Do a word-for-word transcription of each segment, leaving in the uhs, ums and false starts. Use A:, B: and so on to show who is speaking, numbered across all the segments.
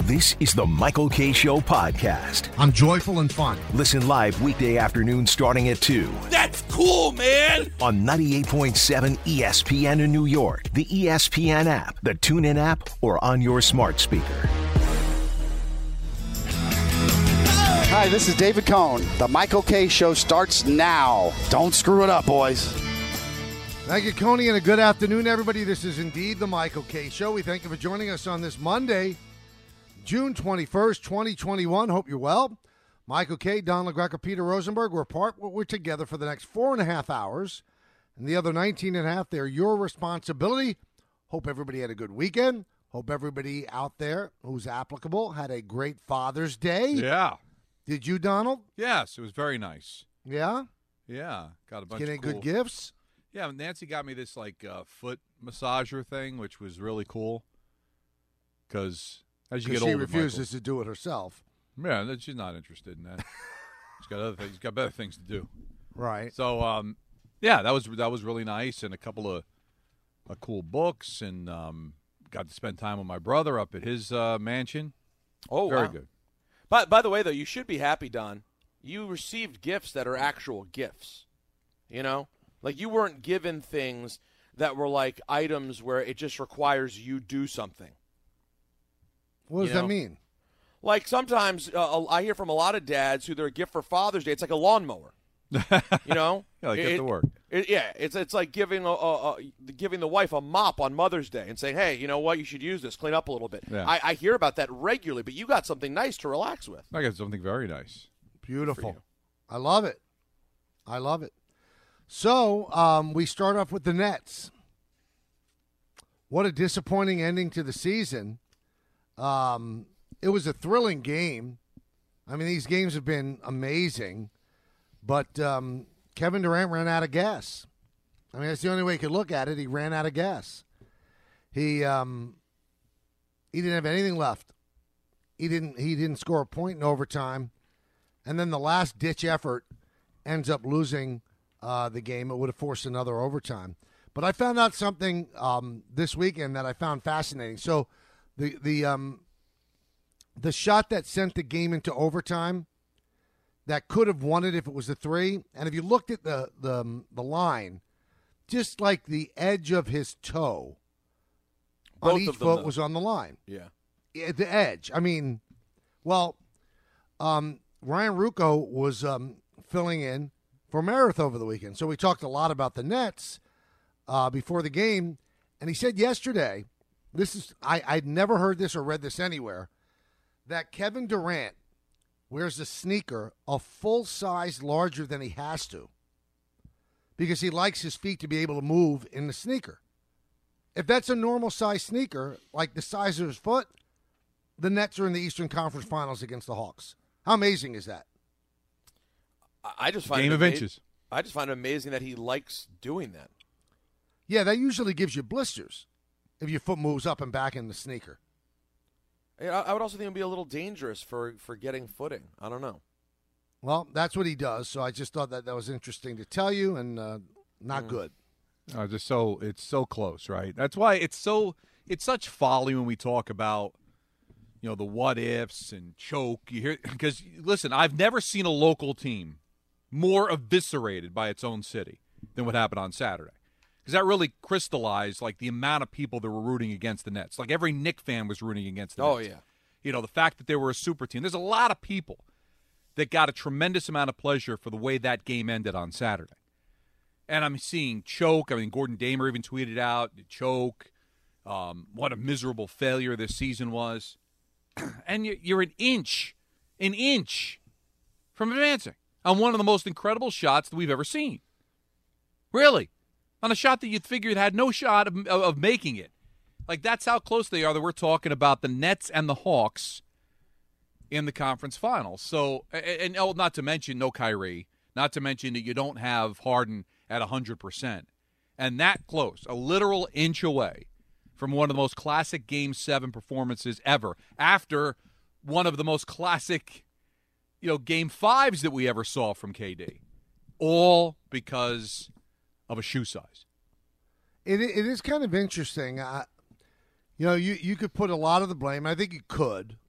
A: This is the Michael Kay Show podcast.
B: I'm joyful and fun.
A: Listen live weekday afternoon starting at two.
C: That's cool, man!
A: On ninety-eight point seven E S P N in New York, the E S P N app, the TuneIn app, or on your smart speaker.
D: Hi, this is David Cohn. The Michael Kay Show starts now. Don't screw it up, boys.
B: Thank you, Coney, and a good afternoon, everybody. This is indeed the Michael Kay Show. We thank you for joining us on this Monday, June twenty-first, twenty twenty-one. Hope you're well. Michael Kay, Don LaGreca, Peter Rosenberg. We're part. We're together for the next four and a half hours. And the other nineteen and a half, they're your responsibility. Hope everybody had a good weekend. Hope everybody out there who's applicable had a great Father's Day.
E: Yeah.
B: Did you, Donald?
E: Yes, it was very nice.
B: Yeah?
E: Yeah. Got a bunch
B: Getting
E: of cool.
B: good gifts?
E: Yeah, Nancy got me this, like, uh, foot massager thing, which was really cool. Because as you get
B: she
E: older,
B: refuses
E: Michael,
B: to do it herself.
E: Yeah, that- she's not interested in that. She's got other things. She's got better things to do.
B: Right.
E: So, um, yeah, that was that was really nice, and a couple of uh, cool books, and um, got to spend time with my brother up at his uh, mansion.
C: Oh,
E: Very
C: wow.
E: good.
C: By, by the way, though, you should be happy, Don. You received gifts that are actual gifts. You know? Like, you weren't given things that were like items where it just requires you do something.
B: What does
C: You
B: that
C: know?
B: mean?
C: Like, sometimes uh, I hear from a lot of dads who their gift for Father's Day, it's like a lawnmower. You know?
E: Yeah, like
C: It-
E: get
C: it-
E: to work.
C: It, yeah, it's it's like giving a, a, a giving the wife a mop on Mother's Day and saying, hey, you know what, you should use this, clean up a little bit.
E: Yeah.
C: I, I hear about that regularly, but you got something nice to relax with.
E: I got something very nice.
B: Beautiful. I love it. I love it. So um, we start off with the Nets. What a disappointing ending to the season. Um, it was a thrilling game. I mean, these games have been amazing, but um, Kevin Durant ran out of gas. I mean, that's the only way you could look at it. He ran out of gas. He um, he didn't have anything left. He didn't he didn't score a point in overtime, and then the last ditch effort ends up losing uh, the game. It would have forced another overtime. But I found out something um, this weekend that I found fascinating. So the the um, the shot that sent the game into overtime, that could have won it if it was a three. And if you looked at the the the line, just like the edge of his toe
C: Both
B: on each
C: of them,
B: foot
C: though.
B: was on the line.
C: Yeah.
B: At the edge. I mean, well, um, Ryan Ruocco was um, filling in for Meredith over the weekend. So we talked a lot about the Nets uh, before the game. And he said yesterday, this is I, I'd never heard this or read this anywhere, that Kevin Durant wears a sneaker a full size larger than he has to because he likes his feet to be able to move in the sneaker. If that's a normal size sneaker, like the size of his foot, the Nets are in the Eastern Conference Finals against the Hawks. How amazing is that?
C: I I just find
E: Game
C: it
E: of
C: ama-
E: inches.
C: I just find it amazing that he likes doing that.
B: Yeah, that usually gives you blisters if your foot moves up and back in the sneaker.
C: I I would also think it would be a little dangerous for, for getting footing. I don't know.
B: Well, that's what he does, so I just thought that that was interesting to tell you, and uh, not
C: Mm.
B: good.
E: Uh, just so it's so close, right? That's why it's so it's such folly when we talk about, you know, the what ifs and choke. You hear because listen, I've never seen a local team more eviscerated by its own city than what happened on Saturday, because that really crystallized like the amount of people that were rooting against the Nets. Like every Knick fan was rooting against the
C: Oh,
E: Nets.
C: yeah.
E: You know, the fact that they were a super team. There's a lot of people that got a tremendous amount of pleasure for the way that game ended on Saturday. And I'm seeing choke. I mean, Gordon Damer even tweeted out, choke, um, what a miserable failure this season was. And you- you're an inch, an inch from advancing on one of the most incredible shots that we've ever seen. Really. On a shot that you'd figured had no shot of, of, of making it. Like, that's how close they are that we're talking about the Nets and the Hawks in the conference finals. So, and, and oh, not to mention no Kyrie, not to mention that you don't have Harden at one hundred percent. And that close, a literal inch away from one of the most classic Game seven performances ever, after one of the most classic, you know, Game fives that we ever saw from K D. All because of a shoe size.
B: It it is kind of interesting. Uh, you know, you, you could put a lot of the blame. I think you could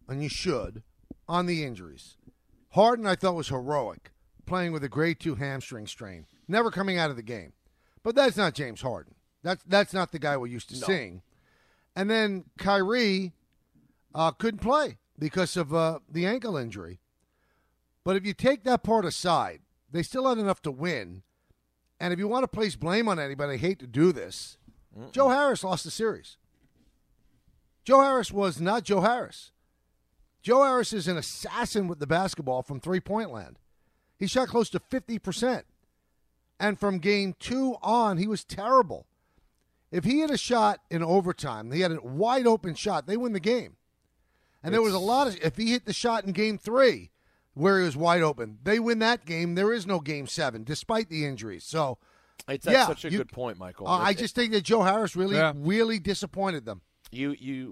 B: and you should, on the injuries. Harden, I thought, was heroic, playing with a grade two hamstring strain, never coming out of the game. But that's not James Harden. That's that's not the guy we're used to
C: No.
B: seeing. And then Kyrie uh, couldn't play because of uh, the ankle injury. But if you take that part aside, they still had enough to win. And if you want to place blame on anybody, I hate to do this, Mm-mm. Joe Harris lost the series. Joe Harris was not Joe Harris. Joe Harris is an assassin with the basketball from three-point land. He shot close to fifty percent. And from game two on, he was terrible. If he had a shot in overtime, he had a wide-open shot, they win the game. And it's, there was a lot of – if he hit the shot in game three where he was wide open, they win that game. There is no game seven, despite the injuries. So,
C: it's that's
B: yeah,
C: such a
B: you,
C: good point, Michael.
B: Uh, I just think that Joe Harris really,
E: yeah.
B: really disappointed them.
C: You – you,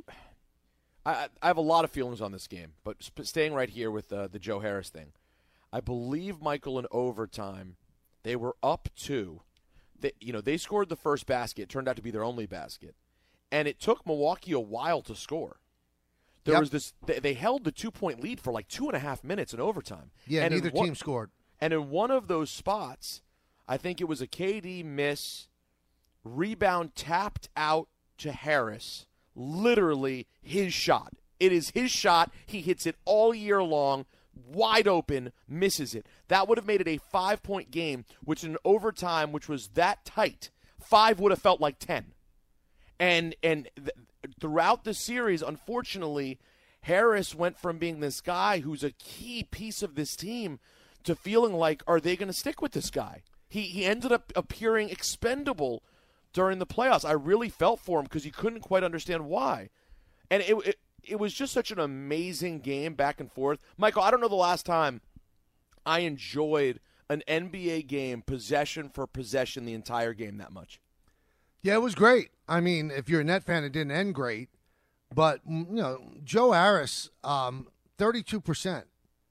C: I, I have a lot of feelings on this game, but sp- staying right here with uh, the Joe Harris thing, I believe, Michael, in overtime, they were up two. They, you know, they scored the first basket. It turned out to be their only basket. And it took Milwaukee a while to score. There
B: yep.
C: was this. They, they held the two-point lead for like two and a half minutes in overtime.
B: Yeah,
C: and
B: neither
C: one,
B: team scored.
C: And in one of those spots, I think it was a K D miss, rebound tapped out to Harris. Literally his shot. It is his shot. He hits it all year long. Wide open, misses it. That would have made it a five-point game, which in overtime, which was that tight, five would have felt like ten. And and th- throughout the series, unfortunately, Harris went from being this guy who's a key piece of this team to feeling like, are they going to stick with this guy? He he ended up appearing expendable during the playoffs. I really felt for him because you couldn't quite understand why. And it, it It was just such an amazing game back and forth. Michael, I don't know the last time I enjoyed an N B A game possession for possession the entire game that much.
B: Yeah, it was great. I mean, if you're a Net fan, it didn't end great. But, you know, Joe Harris, um, thirty-two percent.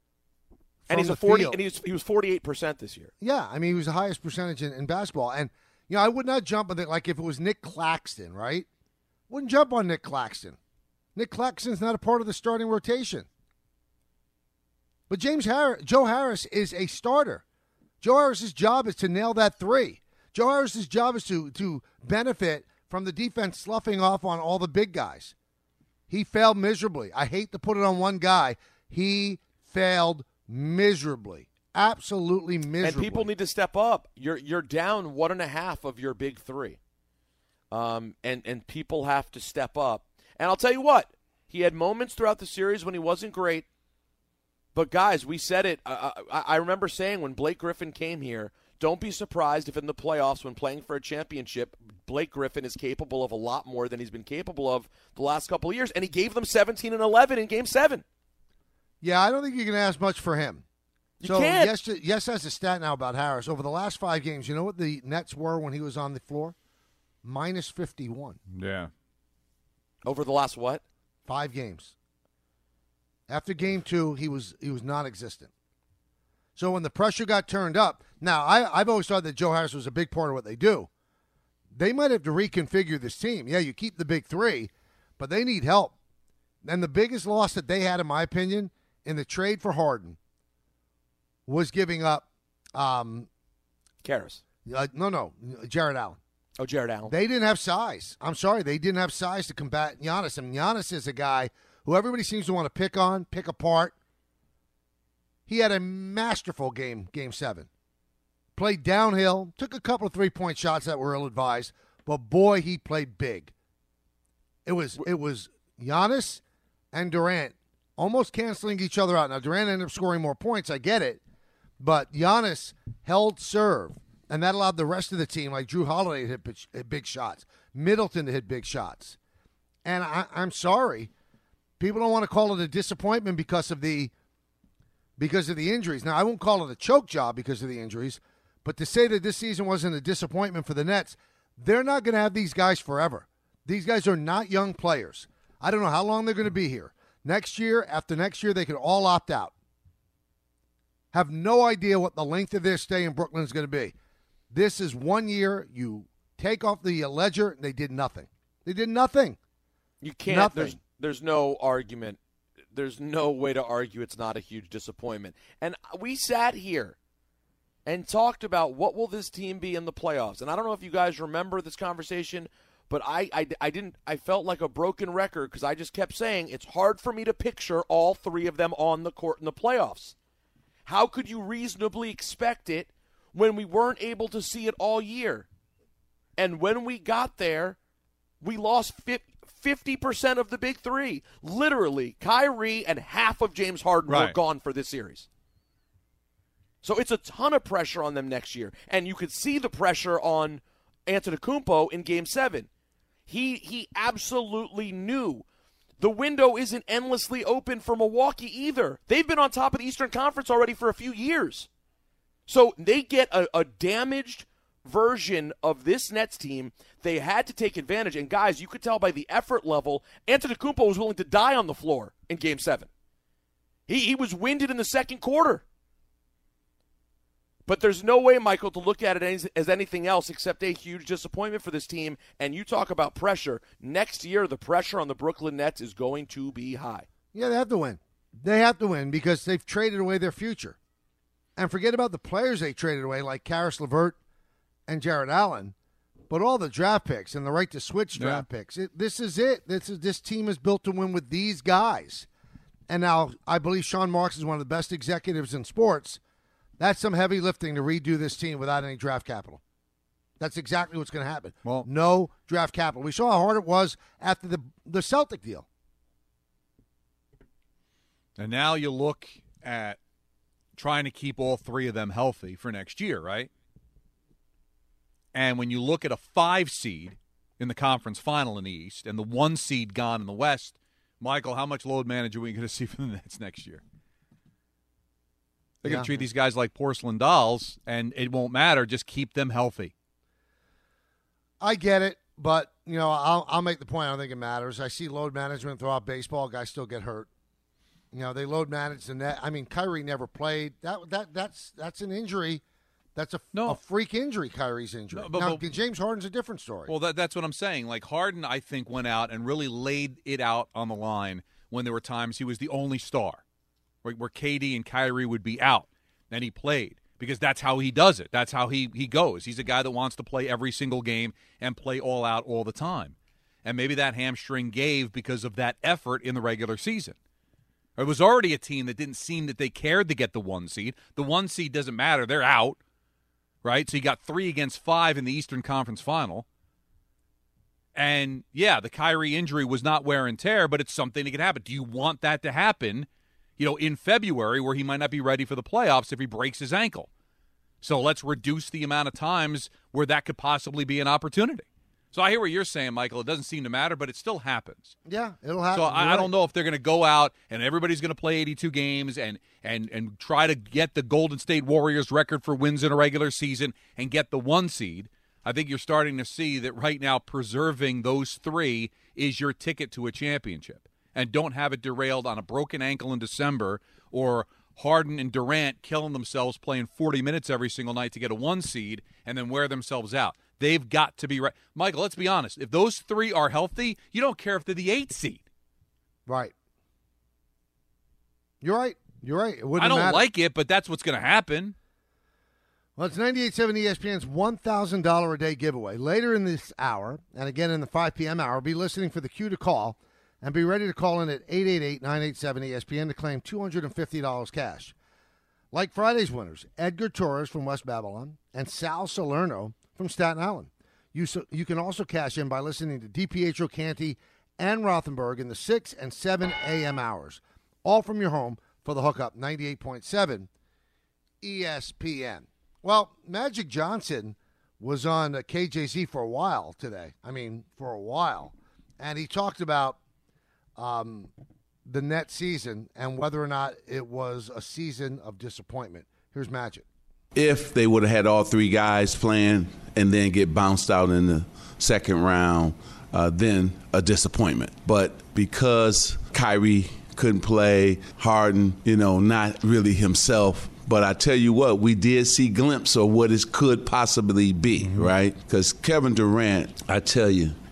C: And he's a forty field. and he was he was forty-eight percent this year.
B: Yeah, I mean, he was the highest percentage in, in basketball. And, you know, I would not jump on it like if it was Nick Claxton, right? Wouldn't jump on Nick Claxton. Nick Claxton's not a part of the starting rotation. But James Harris, Joe Harris is a starter. Joe Harris's job is to nail that three. Joe Harris's job is to, to benefit from the defense sloughing off on all the big guys. He failed miserably. I hate to put it on one guy. He failed miserably. Absolutely miserably.
C: And people need to step up. You're you're down one and a half of your big three. Um, and, and people have to step up. And I'll tell you what, he had moments throughout the series when he wasn't great. But, guys, we said it. I, I, I remember saying when Blake Griffin came here, don't be surprised if in the playoffs when playing for a championship, Blake Griffin is capable of a lot more than he's been capable of the last couple of years. And he gave them seventeen and eleven in Game seven.
B: Yeah, I don't think you can ask much for him.
C: You
B: so,
C: can't.
B: yes, yes, has a stat now about Harris. Over the last five games, you know what the Nets were when he was on the floor? minus fifty-one.
E: Yeah.
C: Over the last what?
B: Five games. After game two, he was he was non-existent. So when the pressure got turned up, now I, I've always thought that Joe Harris was a big part of what they do. They might have to reconfigure this team. Yeah, you keep the big three, but they need help. And the biggest loss that they had, in my opinion, in the trade for Harden was giving up um,
C: Karras.
B: Uh, no, no, Jared Allen.
C: Oh, Jared Allen.
B: They didn't have size. I'm sorry. They didn't have size to combat Giannis. And Giannis is a guy who everybody seems to want to pick on, pick apart. He had a masterful game, game seven. Played downhill, took a couple of three-point shots that were ill-advised, but, boy, he played big. It was it was Giannis and Durant almost canceling each other out. Now, Durant ended up scoring more points. I get it. But Giannis held serve. And that allowed the rest of the team, like Drew Holiday, to hit big, hit big shots. Middleton to hit big shots. And I, I'm sorry. People don't want to call it a disappointment because of the because of the injuries. Now, I won't call it a choke job because of the injuries. But to say that this season wasn't a disappointment for the Nets, they're not going to have these guys forever. These guys are not young players. I don't know how long they're going to be here. Next year, after next year, they could all opt out. Have no idea what the length of their stay in Brooklyn is going to be. This is one year. You take off the ledger, and they did nothing. They did nothing.
C: You can't.
B: Nothing.
C: There's there's no argument there's no way to argue it's not a huge disappointment. And we sat here and talked about what will this team be in the playoffs. And I don't know if you guys remember this conversation, but I, I, I didn't. I felt like a broken record because I just kept saying it's hard for me to picture all three of them on the court in the playoffs. How could you reasonably expect it when we weren't able to see it all year? And when we got there, we lost fifty percent of the big three. Literally, Kyrie and half of James Harden
E: right.
C: were gone for this series. So it's a ton of pressure on them next year. And you could see the pressure on Antetokounmpo in Game seven. He he absolutely knew the window isn't endlessly open for Milwaukee either. They've been on top of the Eastern Conference already for a few years. So they get a, a damaged version of this Nets team. They had to take advantage. And, guys, you could tell by the effort level, Antetokounmpo was willing to die on the floor in Game seven. He, he was winded in the second quarter. But there's no way, Michael, to look at it as, as anything else except a huge disappointment for this team. And you talk about pressure. Next year, the pressure on the Brooklyn Nets is going to be high.
B: Yeah, they have to win. They have to win because they've traded away their future. And forget about the players they traded away, like Karis LeVert and Jared Allen, but all the draft picks and the right to switch draft yeah. picks. It, this is it. This is this team is built to win with these guys. And now I believe Sean Marks is one of the best executives in sports. That's some heavy lifting to redo this team without any draft capital. That's exactly what's going to happen.
E: Well,
B: no draft capital. We saw how hard it was after the the Celtic deal.
E: And now you look at trying to keep all three of them healthy for next year, right? And when you look at a five seed in the conference final in the East and the one seed gone in the West, Michael, how much load management are we going to see from the Nets next year? They're yeah. going to treat these guys like porcelain dolls, and it won't matter. Just keep them healthy.
B: I get it, but, you know, I'll, I'll make the point. I don't think it matters. I see load management throughout baseball. Guys still get hurt. You know, they load manage the net. I mean, Kyrie never played. That that That's that's an injury. That's a,
E: no.
B: a freak injury, Kyrie's injury. No, but, now, but, James Harden's a different story.
E: Well, that, that's what I'm saying. Like, Harden, I think, went out and really laid it out on the line when there were times he was the only star, where, where K D and Kyrie would be out, and he played. Because that's how he does it. That's how he, he goes. He's a guy that wants to play every single game and play all out all the time. And maybe that hamstring gave because of that effort in the regular season. It was already a team that didn't seem that they cared to get the one seed. The one seed doesn't matter. They're out, right? So you got three against five in the Eastern Conference Final. And, yeah, the Kyrie injury was not wear and tear, but it's something that can happen. Do you want that to happen, you know, in February where he might not be ready for the playoffs if he breaks his ankle? So let's reduce the amount of times where that could possibly be an opportunity. So I hear what you're saying, Michael. It doesn't seem to matter, but it still happens.
B: Yeah, it'll happen.
E: So I, I don't know if they're going to go out and everybody's going to play eighty-two games and, and, and try to get the Golden State Warriors record for wins in a regular season and get the one seed. I think you're starting to see that right now preserving those three is your ticket to a championship. And don't have it derailed on a broken ankle in December or Harden and Durant killing themselves playing forty minutes every single night to get a one seed and then wear themselves out. They've got to be right. Michael, let's be honest. If those three are healthy, you don't care if they're the eighth seed.
B: Right. You're right. You're right. It wouldn't
E: I don't
B: matter.
E: like it, but that's what's going to happen.
B: Well, it's ninety-eight point seven E S P N's one thousand dollars a day giveaway. Later in this hour, and again in the five p.m. hour, be listening for the cue to call, and be ready to call in at eight eight eight, nine eight seven, E S P N to claim two hundred fifty dollars cash. Like Friday's winners, Edgar Torres from West Babylon and Sal Salerno from Staten Island. You, so, you can also cash in by listening to DiPietro Canty and Rothenberg in the six and seven a.m. hours, all from your home for the hookup, ninety-eight point seven E S P N. Well, Magic Johnson was on K J Z for a while today. I mean, for a while. And he talked about um, the Nets season and whether or not it was a season of disappointment. Here's Magic.
F: If they would have had all three guys playing and then get bounced out in the second round, uh, then a disappointment. But because Kyrie couldn't play, Harden, you know, not really himself. But I tell you what, we did see a glimpse of what it could possibly be, mm-hmm. right? Because Kevin Durant, I tell you,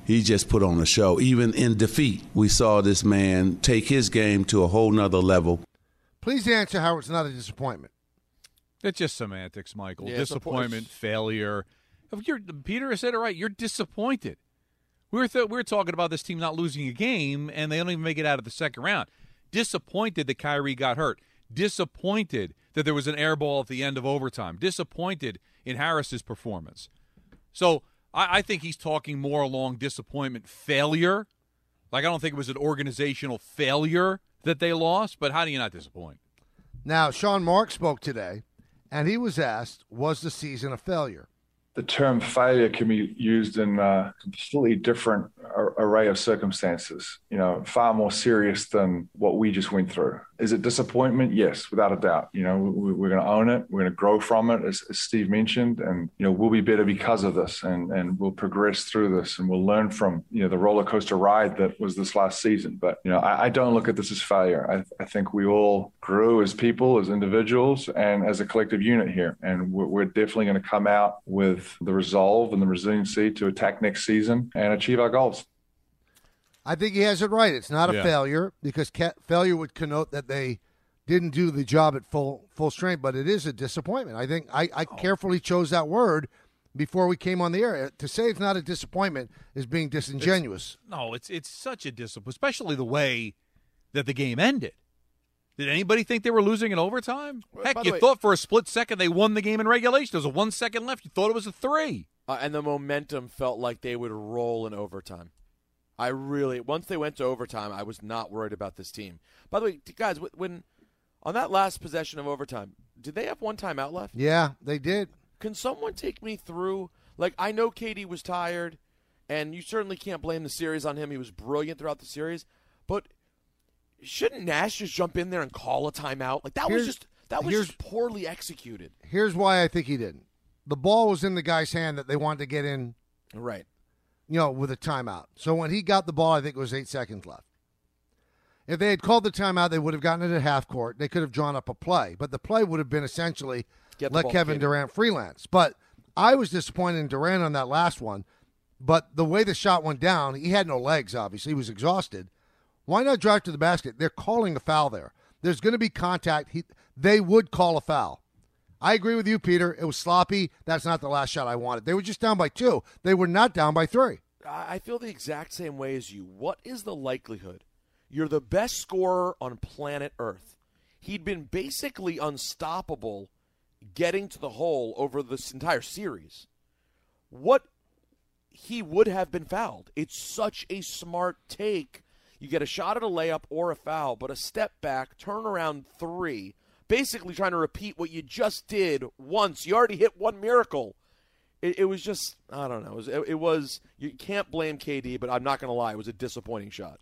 F: he just put on a show. Even in defeat, we saw this man take his game to a whole nother level.
B: Please answer how it's not a disappointment.
E: It's just semantics, Michael.
C: Yeah,
E: Disappointment, failure. You're, Peter said it right. You're disappointed. We were th- we were talking about this team not losing a game, and they don't even make it out of the second round. Disappointed that Kyrie got hurt. Disappointed that there was an air ball at the end of overtime. Disappointed in Harris's performance. So I, I think he's talking more along disappointment, failure. Like, I don't think it was an organizational failure that they lost, but how do you not disappoint?
B: Now, Sean Mark spoke today, and he was asked, was the season a failure?
G: The term failure can be used in a completely different array of circumstances, you know, far more serious than what we just went through. Is it disappointment? Yes, without a doubt. You know, we, we're going to own it. We're going to grow from it, as, as Steve mentioned, and, you know, we'll be better because of this, and, and we'll progress through this, and we'll learn from, you know, the roller coaster ride that was this last season. But, you know, I, I don't look at this as failure. I, I think we all grew as people, as individuals, and as a collective unit here. And we're, we're definitely going to come out with the resolve and the resiliency to attack next season and achieve our goals.
B: I think he has it right. It's not a
E: Yeah.
B: failure, because ca- failure would connote that they didn't do the job at full full strength, but it is a disappointment. I think I, I carefully chose that word before we came on the air. To say it's not a disappointment is being disingenuous.
E: It's, no, it's it's such a disappointment, especially the way that the game ended. Did anybody think they were losing in overtime? Heck,
C: By the
E: you
C: way-
E: thought for a split second they won the game in regulation. There was a one second left. You thought it was a three.
C: Uh, and the momentum felt like they would roll in overtime. I really, once they went to overtime, I was not worried about this team. By the way, guys, when on that last possession of overtime, did they have one timeout left?
B: Yeah, they did.
C: Can someone take me through? Like, I know K D was tired, and you certainly can't blame the series on him. He was brilliant throughout the series, but shouldn't Nash just jump in there and call a timeout? Like, that
B: Here's-
C: was just that was
B: here's-
C: just poorly executed.
B: Here's why I think he didn't. The ball was in the guy's hand that they wanted to get in,
C: Right.
B: you know, with a timeout. So when he got the ball, I think it was eight seconds left. If they had called the timeout, they would have gotten it at half court. They could have drawn up a play, but the play would have been essentially
C: Get the
B: let
C: ball to
B: Kevin
C: K D.
B: Durant freelance. But I was disappointed in Durant on that last one. But the way the shot went down, he had no legs, obviously. He was exhausted. Why not drive to the basket? They're calling a foul there. There's going to be contact. He, they would call a foul. I agree with you, Peter. It was sloppy. That's not the last shot I wanted. They were just down by two. They were not down by three.
C: I I feel the exact same way as you. What is the likelihood? You're the best scorer on planet Earth. He'd been basically unstoppable getting to the hole over this entire series. What he would have been fouled. It's such a smart take. You get a shot at a layup or a foul, but a step back, turn around three, basically trying to repeat what you just did once. You already hit one miracle. It, it was just, I don't know. It was, it, it was, you can't blame K D, but I'm not going to lie. It was a disappointing shot.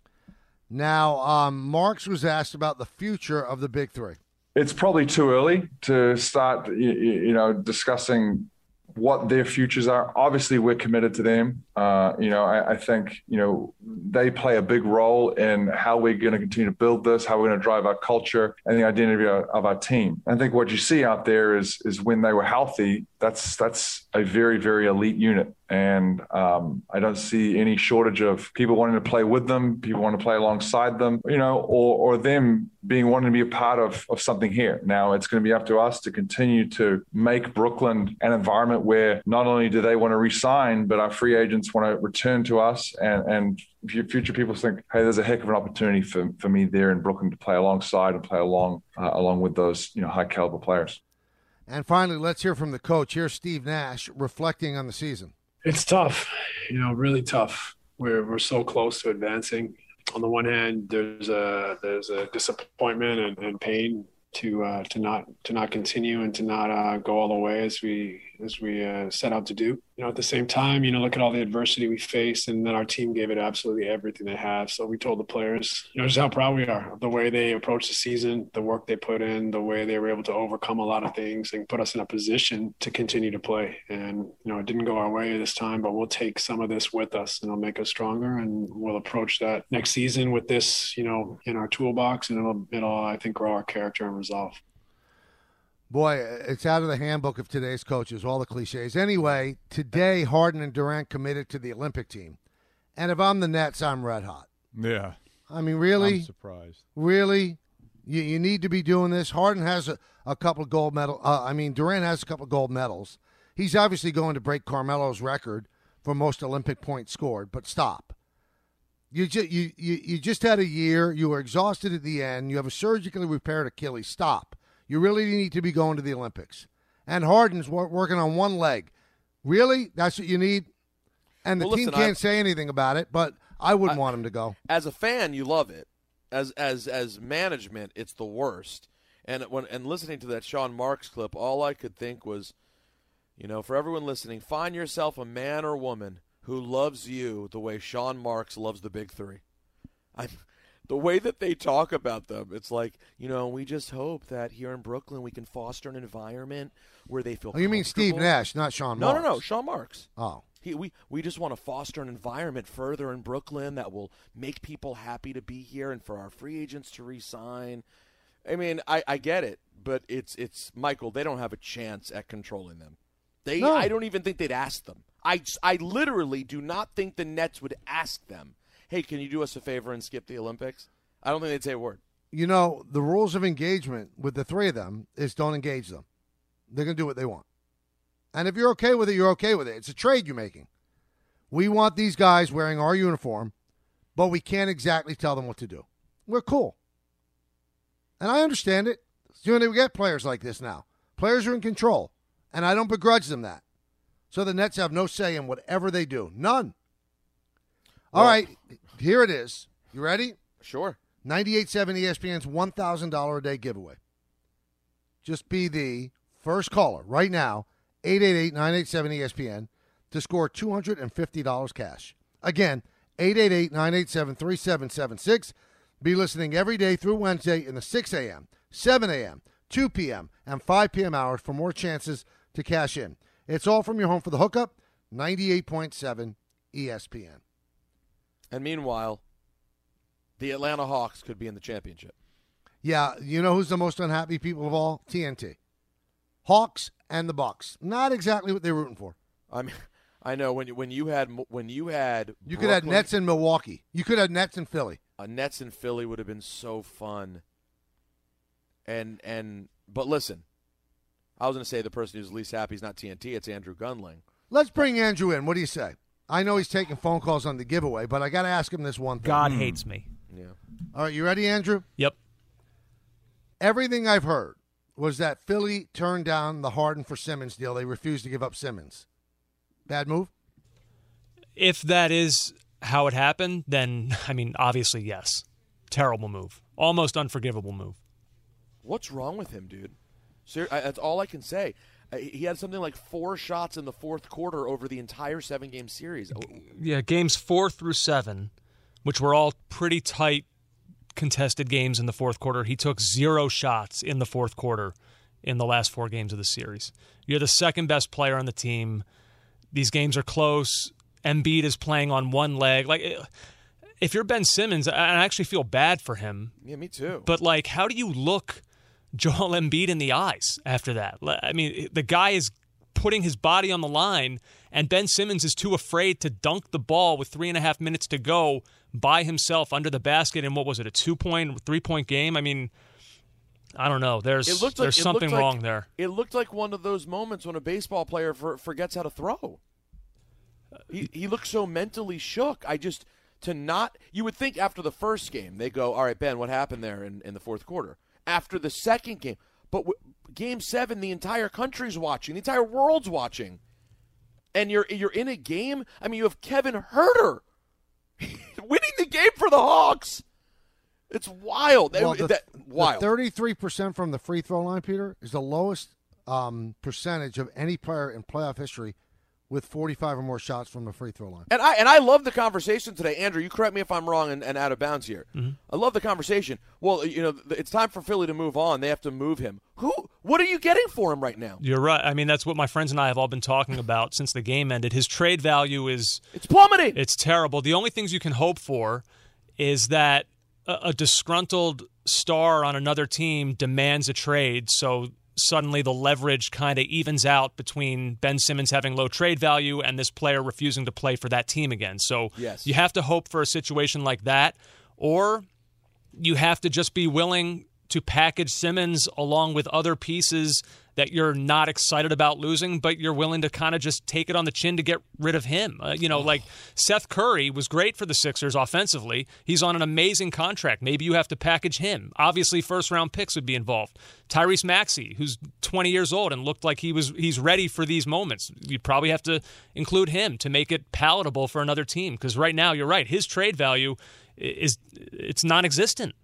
B: Now, um, Marks was asked about the future of the Big Three.
G: It's probably too early to start, you, you know, discussing what their futures are. Obviously, we're committed to them. Uh, you know, I, I think, you know, they play a big role in how we're going to continue to build this, how we're going to drive our culture and the identity of, of our team. I think what you see out there is is when they were healthy, that's that's a very, very elite unit. And um, I don't see any shortage of people wanting to play with them, people want to play alongside them, you know, or, or them being wanting to be a part of, of something here. Now, it's going to be up to us to continue to make Brooklyn an environment where not only do they want to re-sign, but our free agents want to return to us. And, and future people think, hey, there's a heck of an opportunity for, for me there in Brooklyn to play alongside and play along uh, along with those, you know, high caliber players.
B: And finally, let's hear from the coach. Here's Steve Nash reflecting on the season.
H: It's tough, you know, really tough. We're we're so close to advancing. On the one hand, there's a there's a disappointment and, and pain to uh, to not to not continue and to not uh, go all the way as we as we uh, set out to do. You know, at the same time, you know, look at all the adversity we faced, and then our team gave it absolutely everything they have. So we told the players, you know, just how proud we are of the way they approached the season, the work they put in, the way they were able to overcome a lot of things and put us in a position to continue to play. And, you know, it didn't go our way this time, but we'll take some of this with us and it'll make us stronger. And we'll approach that next season with this, you know, in our toolbox, and it'll, it'll I think, grow our character and resolve.
B: Boy, it's out of the handbook of today's coaches, all the cliches. Anyway, today Harden and Durant committed to the Olympic team. And if I'm the Nets, I'm red hot.
E: Yeah.
B: I mean, really?
E: I'm surprised.
B: Really? You, you need to be doing this. Harden has a, a couple of gold medals. Uh, I mean, Durant has a couple of gold medals. He's obviously going to break Carmelo's record for most Olympic points scored, but stop. You, ju- you, you, you just had a year. You were exhausted at the end. You have a surgically repaired Achilles. Stop. You really need to be going to the Olympics. And Harden's wor- working on one leg. Really? That's what you need? And the
C: well,
B: team
C: listen,
B: can't
C: I,
B: say anything about it, but I wouldn't
C: I,
B: want him to go.
C: As a fan, you love it. As as as management, it's the worst. And when and listening to that Sean Marks clip, all I could think was, you know, for everyone listening, find yourself a man or woman who loves you the way Sean Marks loves the Big Three. I, the way that they talk about them, it's like, you know, we just hope that here in Brooklyn we can foster an environment where they feel
B: Oh, you mean Steve Nash, not Sean
C: No,
B: Marks?
C: no, no, Sean Marks.
B: Oh.
C: He, we, we just want to foster an environment further in Brooklyn that will make people happy to be here and for our free agents to re-sign. I mean, I, I get it, but it's it's Michael. They don't have a chance at controlling them. They
B: No.
C: I don't even think they'd ask them. I, I literally do not think the Nets would ask them, hey, can you do us a favor and skip the Olympics? I don't think they'd say a word.
B: You know, the rules of engagement with the three of them is don't engage them. They're going to do what they want. And if you're okay with it, you're okay with it. It's a trade you're making. We want these guys wearing our uniform, but we can't exactly tell them what to do. We're cool. And I understand it. You know, we get players like this now. Players are in control, and I don't begrudge them that. So the Nets have no say in whatever they do. None. All
C: Well,
B: right, here it is. You ready?
C: Sure.
B: ninety-eight point seven E S P N's one thousand dollars a day giveaway. Just be the first caller right now, eight eight eight, nine eight seven, E S P N, to score two hundred fifty dollars cash. Again, eight eight eight, nine eight seven, three seven seven six. Be listening every day through Wednesday in the six a.m., seven a.m., two p.m., and five p.m. hours for more chances to cash in. It's all from your home for the hookup, ninety-eight point seven E S P N.
C: And meanwhile, the Atlanta Hawks could be in the championship.
B: Yeah, you know who's the most unhappy people of all? T N T. Hawks and the Bucks. Not exactly what they're rooting for.
C: I mean, I know when you, when you had when you had
B: You could have
C: Brooklyn-
B: Nets in Milwaukee. You could have Nets in Philly.
C: A Nets in Philly would have been so fun. And and but listen, I was going to say the person who's least happy is not T N T, it's Andrew Gunling.
B: Let's bring Andrew in. What do you say? I know he's taking phone calls on the giveaway, but I got to ask him this one thing.
I: God hates me.
C: Yeah.
B: All right, you ready, Andrew?
I: Yep.
B: Everything I've heard was that Philly turned down the Harden for Simmons deal. They refused to give up Simmons. Bad move?
I: If that is how it happened, then, I mean, obviously, yes. Terrible move. Almost unforgivable move.
C: What's wrong with him, dude? Ser- I, that's all I can say. Uh, he had something like four shots in the fourth quarter over the entire seven-game series.
I: Yeah, games four through seven, which were all pretty tight, contested games in the fourth quarter. He took zero shots in the fourth quarter in the last four games of the series. You're the second-best player on the team. These games are close. Embiid is playing on one leg. Like, if you're Ben Simmons, I actually feel bad for him.
C: Yeah, me too.
I: But, like, how do you look Joel Embiid in the eyes after that? I mean, the guy is putting his body on the line, and Ben Simmons is too afraid to dunk the ball with three and a half minutes to go by himself under the basket in, what was it, a two-point, three-point game? I mean, I don't know. There's
C: It looked like-
I: there's
C: it
I: something
C: looked like-
I: wrong there.
C: It looked like one of those moments when a baseball player for, forgets how to throw. He he looked so mentally shook. I just, to not, you would think after the first game, they go, all right, Ben, what happened there in, in the fourth quarter? After the second game. But w- game seven, the entire country's watching. The entire world's watching. And you're you're in a game. I mean, you have Kevin Huerter winning the game for the Hawks. It's wild.
B: Well,
C: That-
B: the,
C: that, wild.
B: the thirty-three percent from the free throw line, Peter, is the lowest um, percentage of any player in playoff history with forty-five or more shots from the free throw line.
C: And I and I love the conversation today, Andrew. You correct me if I'm wrong and, and out of bounds here.
I: Mm-hmm.
C: I love the conversation. Well, you know, it's time for Philly to move on. They have to move him. Who? What are you getting for him right now?
I: You're right. I mean, that's what my friends and I have all been talking about since the game ended. His trade value is
C: It's plummeting.
I: It's terrible. The only things you can hope for is that a, a disgruntled star on another team demands a trade, so suddenly the leverage kind of evens out between Ben Simmons having low trade value and this player refusing to play for that team again. So
C: yes.
I: you have to hope for a situation like that, or you have to just be willing to package Simmons along with other pieces that you're not excited about losing, but you're willing to kind of just take it on the chin to get rid of him. Uh, you know, like Seth Curry was great for the Sixers offensively. He's on an amazing contract. Maybe you have to package him. Obviously, first-round picks would be involved. Tyrese Maxey, who's twenty years old and looked like he was he's ready for these moments. You'd probably have to include him to make it palatable for another team, because right now, you're right, his trade value is it's non-existent.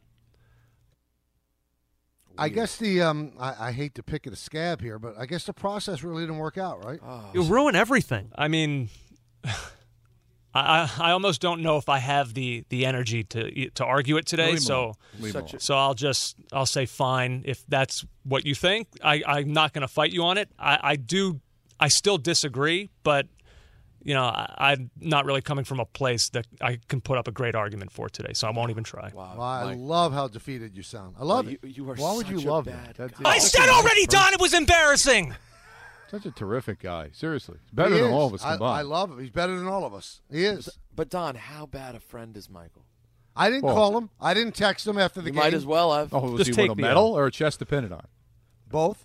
B: I guess the um, I, I hate to pick at a scab here, but I guess the process really didn't work out, right?
C: Oh.
I: You ruin everything. I mean, I I almost don't know if I have the, the energy to to argue it today.
E: Leave
I: so
C: Such a-
I: so I'll just I'll say fine if that's what you think. I I'm not going to fight you on it. I, I do I still disagree, but you know I, I'm not really coming from a place that I can put up a great argument for today. So I won't even try.
C: Wow.
B: Well, I
C: Mike.
B: love how defeated you sound. I love
C: Oh,
B: it.
C: you- you are
B: Why would you
C: such a
B: love
C: bad
B: that?
C: guy.
I: I said already, Don. It was embarrassing.
J: Such a terrific guy. Seriously. He's better
B: He
J: than
B: is.
J: all of us
B: I,
J: combined.
B: I love him. He's better than all of us. He is.
C: But Don, how bad a friend is Michael?
B: I didn't
J: Well-
B: call him. I didn't text him after the
C: You
B: game.
C: might as well have.
J: oh, was
I: Just
J: he
I: take
J: with a
I: the
J: medal
I: L.
J: or a chest to pin it on?
B: Both.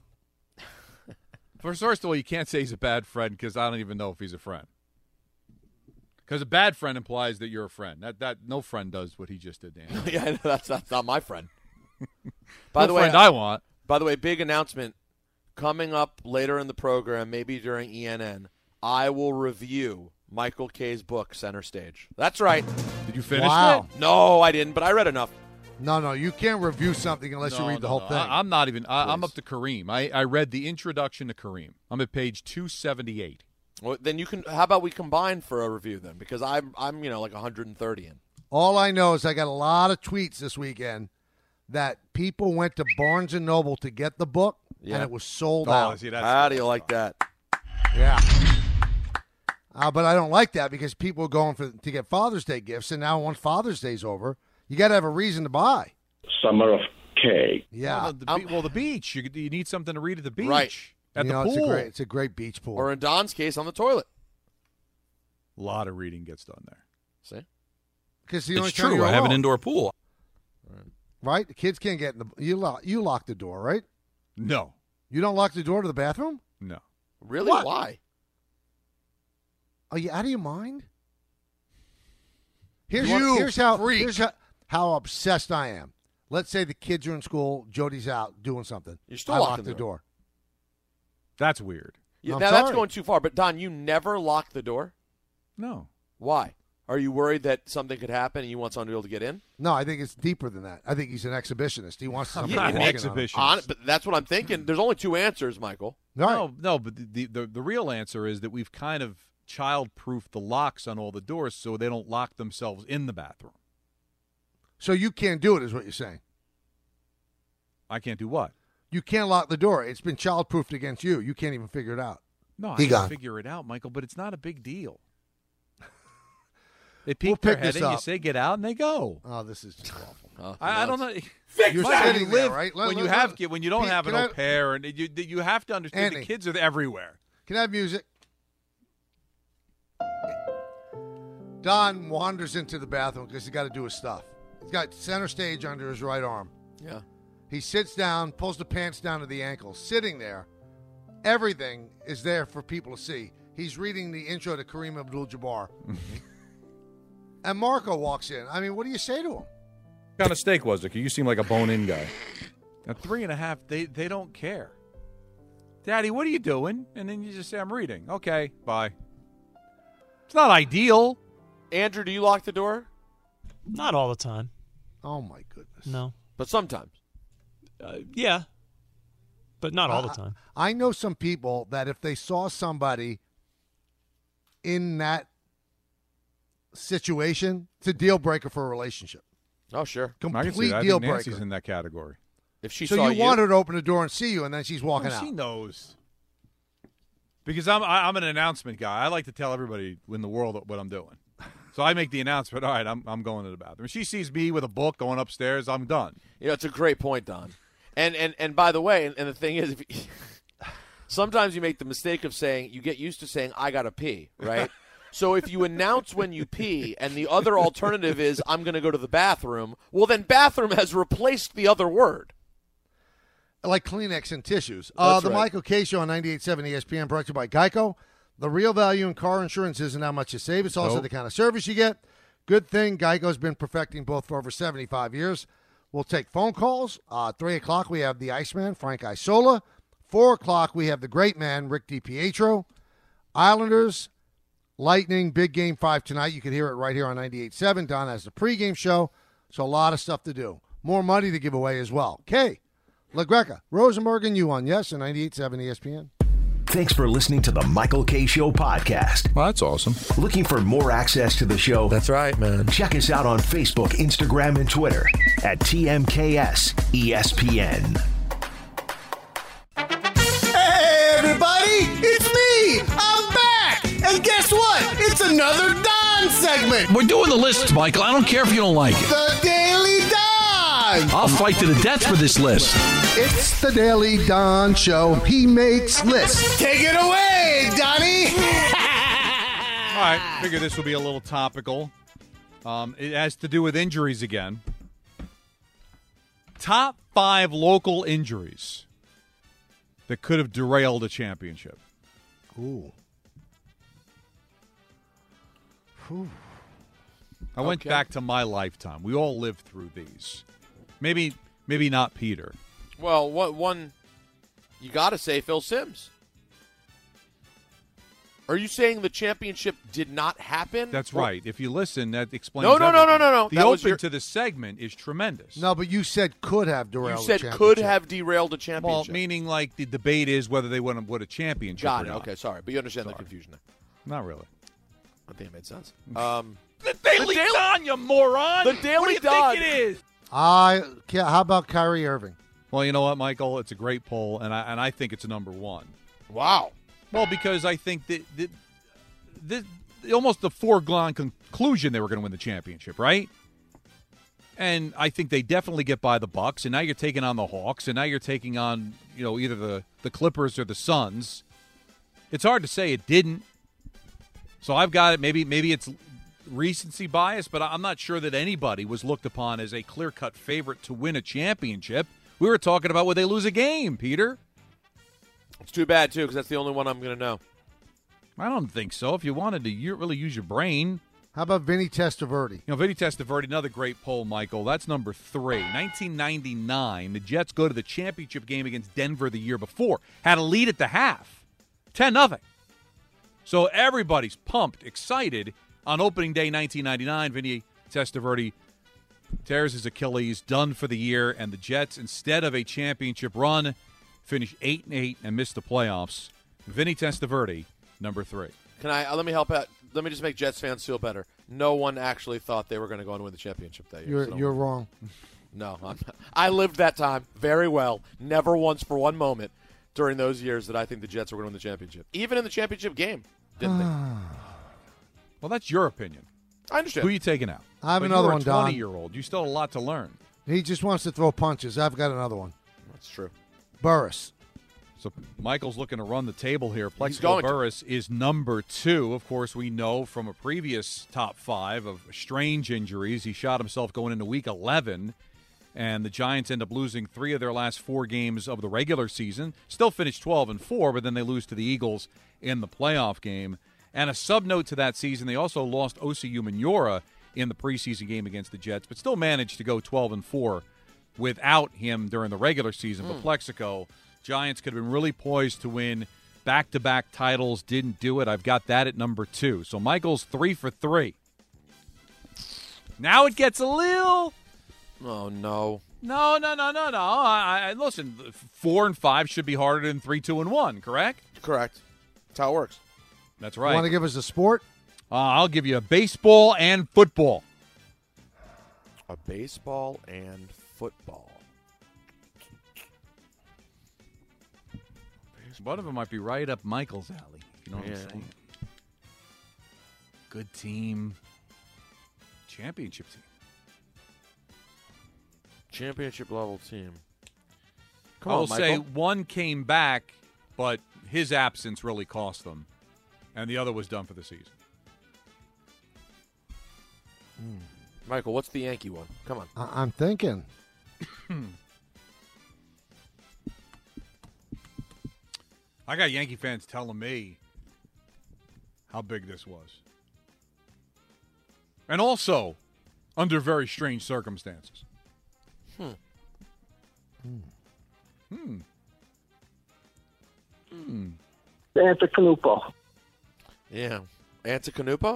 E: First of all, you can't say he's a bad friend because I don't even know if he's a friend. Because a bad friend implies that you're a friend. That that no friend does what he just did, Dan.
C: yeah, I know, that's, that's not my friend. By
E: No
C: the way,
E: friend I want.
C: By the way, big announcement coming up later in the program, maybe during E N N. I will review Michael K's book, Center Stage. That's right.
E: Did you finish
B: Wow.
E: it?
C: No, I didn't, but I read enough.
B: No, no, you can't review something unless you
E: No,
B: read the
E: no,
B: whole
E: no.
B: thing.
E: I, I'm not even. I, I'm
C: Please.
E: up to Kareem. I, I read the introduction to Kareem. I'm at page two seventy-eight.
C: Well, then you can. How about we combine for a review then? Because I'm, I'm, you know, like one hundred thirty in.
B: All I know is I got a lot of tweets this weekend that people went to Barnes and Noble to get the book,
C: Yeah.
B: and it was sold
E: Oh,
B: out.
E: see, that's
C: How do you like that?
B: Yeah. Uh, but I don't like that because people are going for to get Father's Day gifts, and now once Father's Day's over, you got to have a reason to buy.
K: Summer of K.
B: Yeah.
E: Well, the, the, be- well, the beach. You, you need something to read at the beach.
C: Right.
E: At
B: you
E: the
B: know,
E: pool.
B: It's a great, it's a great beach pool.
C: Or in Don's case, on the toilet.
E: A lot of reading gets done there.
C: See?
B: Because the only
L: It's
B: time
L: true.
B: you're
L: I have an
B: alone,
L: indoor pool.
B: right? The kids can't get in the. You lock. You lock the door, right?
E: No.
B: You don't lock the door to the bathroom.
E: No.
C: Really?
B: What?
C: Why?
B: Are you out of your mind? Here's
C: You
B: here's how
C: freak.
B: here's how, how obsessed I am. Let's say the kids are in school, Jody's out doing something.
C: You still
B: I
C: lock
B: lock
C: the
B: the door.
E: That's weird.
C: Yeah,
B: I'm
C: now that's
B: sorry.
C: going too far. But Don, you never lock the door.
E: No.
C: Why? Are you worried that something could happen and you want someone to be able to get in?
B: No, I think it's deeper than that. I think he's an exhibitionist. He wants somebody
E: not an
B: walking on him.
E: exhibition.
C: On, but that's what I'm thinking. There's only two answers, Michael.
B: All right.
E: No, no, but the, the the real answer is that we've kind of child-proofed the locks on all the doors so they don't lock themselves in the bathroom.
B: So you can't do it, is what you're saying.
E: I can't do what?
B: You can't lock the door. It's been child-proofed against you. You can't even figure it out.
E: No, I
B: He
E: can
B: gone.
E: figure it out, Michael, but it's not a big deal. They peek
B: We'll
E: their
B: pick
E: head
B: this
E: in, you
B: up.
E: say get out, and they go.
B: Oh, this is just awful.
C: Oh,
E: I, I
C: no,
E: don't know.
C: it's-
B: You're
E: Michael,
B: sitting
E: you
B: there,
E: live,
B: right? Let-
E: when you
B: let-
E: have
B: let-
E: kid, when you don't
B: Pete,
E: have an
B: can I-
E: au pair, and you you have to understand
B: Andy.
E: the kids are everywhere.
B: Can I have music? Don wanders into the bathroom because he's got to do his stuff. He's got Center Stage under his right arm.
C: Yeah.
B: He sits down, pulls the pants down to the ankles, sitting there. Everything is there for people to see. He's reading the intro to Kareem Abdul-Jabbar. And Marco walks in. I mean, what do you say to him?
J: What kind of steak was it? You seem like a bone-in guy.
E: At three and a half, they they don't care. Daddy, what are you doing? And then you just say, I'm reading. Okay, bye. It's not ideal.
C: Andrew, do you lock the door?
I: Not all the time.
B: Oh, my goodness.
I: No.
C: But sometimes.
I: Uh, yeah. But not all the
B: I-
I: time.
B: I know some people that if they saw somebody in that situation, it's a deal breaker for a relationship.
C: Oh, sure.
E: I can see
B: Complete
E: that. I
B: deal
E: think Nancy's
B: breaker.
E: in that category.
C: If she
B: So
C: saw
B: you want her to open the door and see you, and then she's walking
E: Oh,
B: out.
E: she knows. Because I'm I, I'm an announcement guy. I like to tell everybody in the world what I'm doing. So I make the announcement. All right, I'm I'm going to the bathroom. If she sees me with a book going upstairs, I'm done.
C: You know, it's a great point, Don. And and and by the way, and, and the thing is, if you, sometimes you make the mistake of saying you get used to saying I gotta pee, right? So if you announce when you pee, and the other alternative is I'm going to go to the bathroom, well then bathroom has replaced the other word.
B: Like Kleenex and tissues. Uh, the
C: right.
B: Michael K. Show on ninety-eight point seven E S P N, brought to you by Geico. The real value in car insurance isn't how much you save. It's also
J: Nope.
B: the kind of service you get. Good thing Geico's been perfecting both for over seventy-five years. We'll take phone calls. Uh, three o'clock, we have the Iceman, Frank Isola. four o'clock, we have the great man, Rick DiPietro. Islanders, Lightning, big game five tonight. You can hear it right here on ninety-eight point seven. Don has the pregame show, so a lot of stuff to do. More money to give away as well. Kay, LaGreca, Rosenberg, and you on Yes on ninety-eight point seven E S P N.
A: Thanks for listening to the Michael K. Show podcast.
J: Well, that's awesome.
A: Looking for more access to the show?
L: That's right, man.
A: Check us out on Facebook, Instagram, and Twitter at T M K S E S P N.
M: Hey, everybody! It's me! I'm back! And guess what? It's another Don segment!
N: We're doing the lists, Michael. I don't care if you don't like it.
M: The Daily Don!
N: I'll fight to the death for this list.
B: It's the Daily Don Show. He makes lists.
M: Take it away, Donnie!
E: All right, figure this will be a little topical. Um, it has to do with injuries again. Top five local injuries that could have derailed a championship.
B: Ooh. Whew.
E: I went
C: Okay.
E: back to my lifetime. We all lived through these. Maybe, maybe not Peter.
C: Well, what one? You got to say Phil Simms. Are you saying the championship did not happen?
E: That's right. If you listen, that explains.
C: No, no, no,
E: everything.
C: no, no, no.
E: The
C: That was
E: open
C: your-
E: to the segment is tremendous.
B: No, but you said could have derailed
C: You said
B: the
C: could
B: championship.
C: have derailed a
E: Well,
C: championship.
E: meaning like the debate is whether they would have won a championship.
C: Got
E: or
C: it.
E: not.
C: Okay, sorry, but you understand the confusion there.
E: Not really.
C: I think it made sense. Um,
E: The Daily Don, you moron!
C: The Daily
E: what do you
C: Don.
E: think it is?
B: I, yeah, how about Kyrie Irving?
E: Well, you know what, Michael? It's a great poll, and I and I think it's a number one.
C: wow.
E: Well, because I think that, that, that almost the foregone conclusion they were going to win the championship, right? And I think they definitely get by the Bucks, and now you're taking on the Hawks, and now you're taking on you know either the the Clippers or the Suns. It's hard to say it didn't. So I've got it. Maybe maybe it's recency bias, but I'm not sure that anybody was looked upon as a clear-cut favorite to win a championship. We were talking about would they lose a game, Peter?
C: It's too bad, too, because that's the only one I'm going to know.
E: I don't think so. If you wanted to you really use your brain.
B: How about Vinny Testaverde?
E: You know, Vinny Testaverde, another great poll, Michael. That's number three. nineteen ninety-nine, the Jets go to the championship game against Denver the year before. Had a lead at the half. ten nothing. So everybody's pumped, excited. On opening day nineteen ninety-nine, Vinny Testaverde tears his Achilles, done for the year, and the Jets, instead of a championship run, finish eight and eight and miss the playoffs. Vinny Testaverde, number three.
C: Can I uh, let me help out? Let me just make Jets fans feel better. No one actually thought they were going to go and win the championship that year.
B: You're,
C: so don't
B: you're
C: worry.
B: wrong.
C: No, I'm not. I lived that time very well. Never once for one moment during those years that I think the Jets were going to win the championship. Even in the championship game, didn't think.
E: Well, that's your opinion.
C: I understand.
E: Who are you taking out?
B: I have
E: But
B: another
E: you're
B: one,
E: a
B: Don.
E: twenty-year-old. You still have a lot to learn.
B: He just wants to throw punches. I've got another one.
C: That's true.
B: Burris.
E: So Michael's looking to run the table here. Plexico
C: going to.
E: Burris is number two. Of course, we know from a previous top five of strange injuries. He shot himself going into week eleven, and the Giants end up losing three of their last four games of the regular season. Still finished twelve and four, but then they lose to the Eagles in the playoff game. And a sub-note to that season, they also lost Osi Umenyiora in the preseason game against the Jets, but still managed to go twelve and four without him during the regular season. But Plexico, Giants could have been really poised to win back-to-back titles, didn't do it. I've got that at number two. So Michael's three for three. Now it gets a little...
C: Oh, no.
E: No, no, no, no, no. I, I, listen, four and five should be harder than three, two, and one, correct?
C: Correct. That's how it works.
E: That's right.
B: Want to give us a sport?
E: Uh, I'll give you a baseball and football.
C: A baseball and football.
E: One of them might be right up Michael's alley. You know what
C: Yeah.
E: I'm saying? Good team. Championship team.
C: Championship level team. Come
E: I will
C: on,
E: say
C: Michael.
E: one came back, but his absence really cost them, and the other was done for the season.
C: Michael, what's the Yankee one? Come on.
B: I- I'm thinking.
E: I got Yankee fans telling me how big this was. And also, under very strange circumstances.
C: Hmm.
E: Hmm. Hmm.
K: Antetokounmpo.
C: Yeah. Antetokounmpo?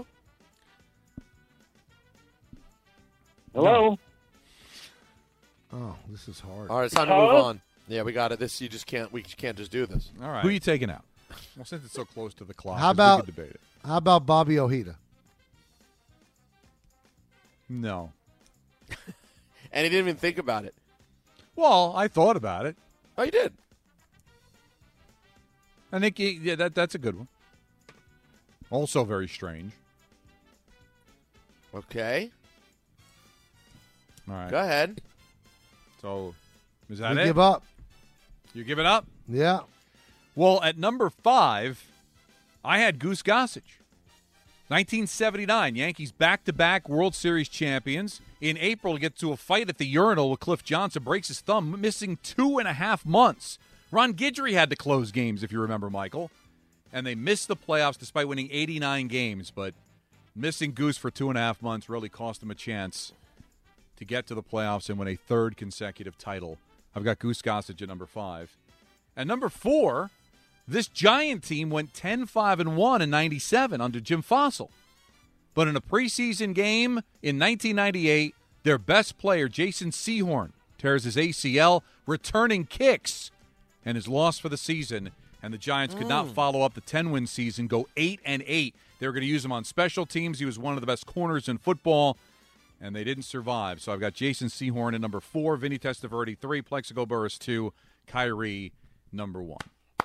K: Hello?
B: Oh, this is hard.
C: All right, it's time to move on. Yeah, we got it. This you just can't. We can't just do this.
E: All right. Who are you taking out? Well, since it's so close to the clock,
B: How
E: 'cause
B: about
E: we could debate it.
B: how about Bobby Ojeda?
E: No.
C: And he didn't even think about it.
E: Well, I thought about it.
C: Oh, you did?
E: I think he, yeah, that that's a good one. Also very strange.
C: Okay.
E: All right.
C: Go ahead.
E: So, is that
B: We
E: it?
B: give up.
E: You give it up?
B: Yeah.
E: Well, at number five, I had Goose Gossage. nineteen seventy-nine, Yankees back-to-back World Series champions. In April, he gets to a fight at the urinal with Cliff Johnson, breaks his thumb, missing two and a half months. Ron Guidry had to close games, if you remember, Michael. And they missed the playoffs despite winning eighty-nine games. But missing Goose for two and a half months really cost them a chance to get to the playoffs and win a third consecutive title. I've got Goose Gossage at number five. And number four, this Giant team went ten five and one in ninety-seven under Jim Fossil. But in a preseason game in nineteen ninety-eight, their best player, Jason Sehorn, tears his A C L, returning kicks, and is lost for the season. And the Giants could not follow up the ten-win season, go eight and eight. They were going to use him on special teams. He was one of the best corners in football, and they didn't survive. So I've got Jason Sehorn at number four, Vinny Testaverde three, Plexico Burress two, Kyrie number one.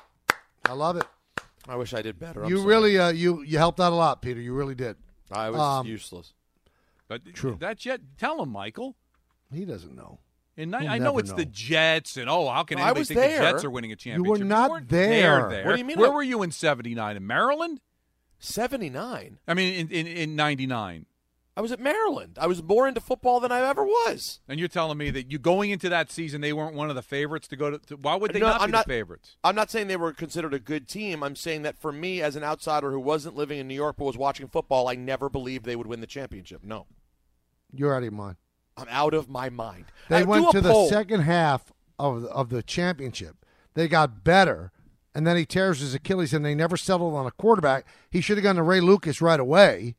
B: I love it.
C: I wish I did better. I'm
B: you
C: sorry.
B: really uh, you you helped out a lot, Peter. You really did.
C: I was
B: Um,
C: useless.
E: But
B: True.
E: That's yet. Tell him, Michael.
B: He doesn't know.
E: And ni-
B: He'll
E: I know
B: never
E: it's
B: know.
E: the Jets, and oh, how can
C: No, I
E: anybody
C: was
E: think
C: there.
E: the Jets are winning a championship?
B: You were not
E: weren't
B: there.
E: there.
C: What do you mean
E: Where
C: I-
E: were you in seventy-nine? In Maryland?
C: seventy-nine.
E: I mean, in, in, in ninety-nine.
C: I was at Maryland. I was more into football than I ever was.
E: And you're telling me that you going into that season, they weren't one of the favorites to go to. to why would they
C: No,
E: not
C: I'm
E: be
C: not-
E: the favorites?
C: I'm not saying they were considered a good team. I'm saying that for me, as an outsider who wasn't living in New York but was watching football, I never believed they would win the championship. No.
B: You're out of your mind.
C: I'm out of my mind.
B: They
C: I
B: went
C: do a
B: to
C: poll.
B: the second half of the, of the championship. They got better, and then he tears his Achilles, and they never settled on a quarterback. He should have gone to Ray Lucas right away.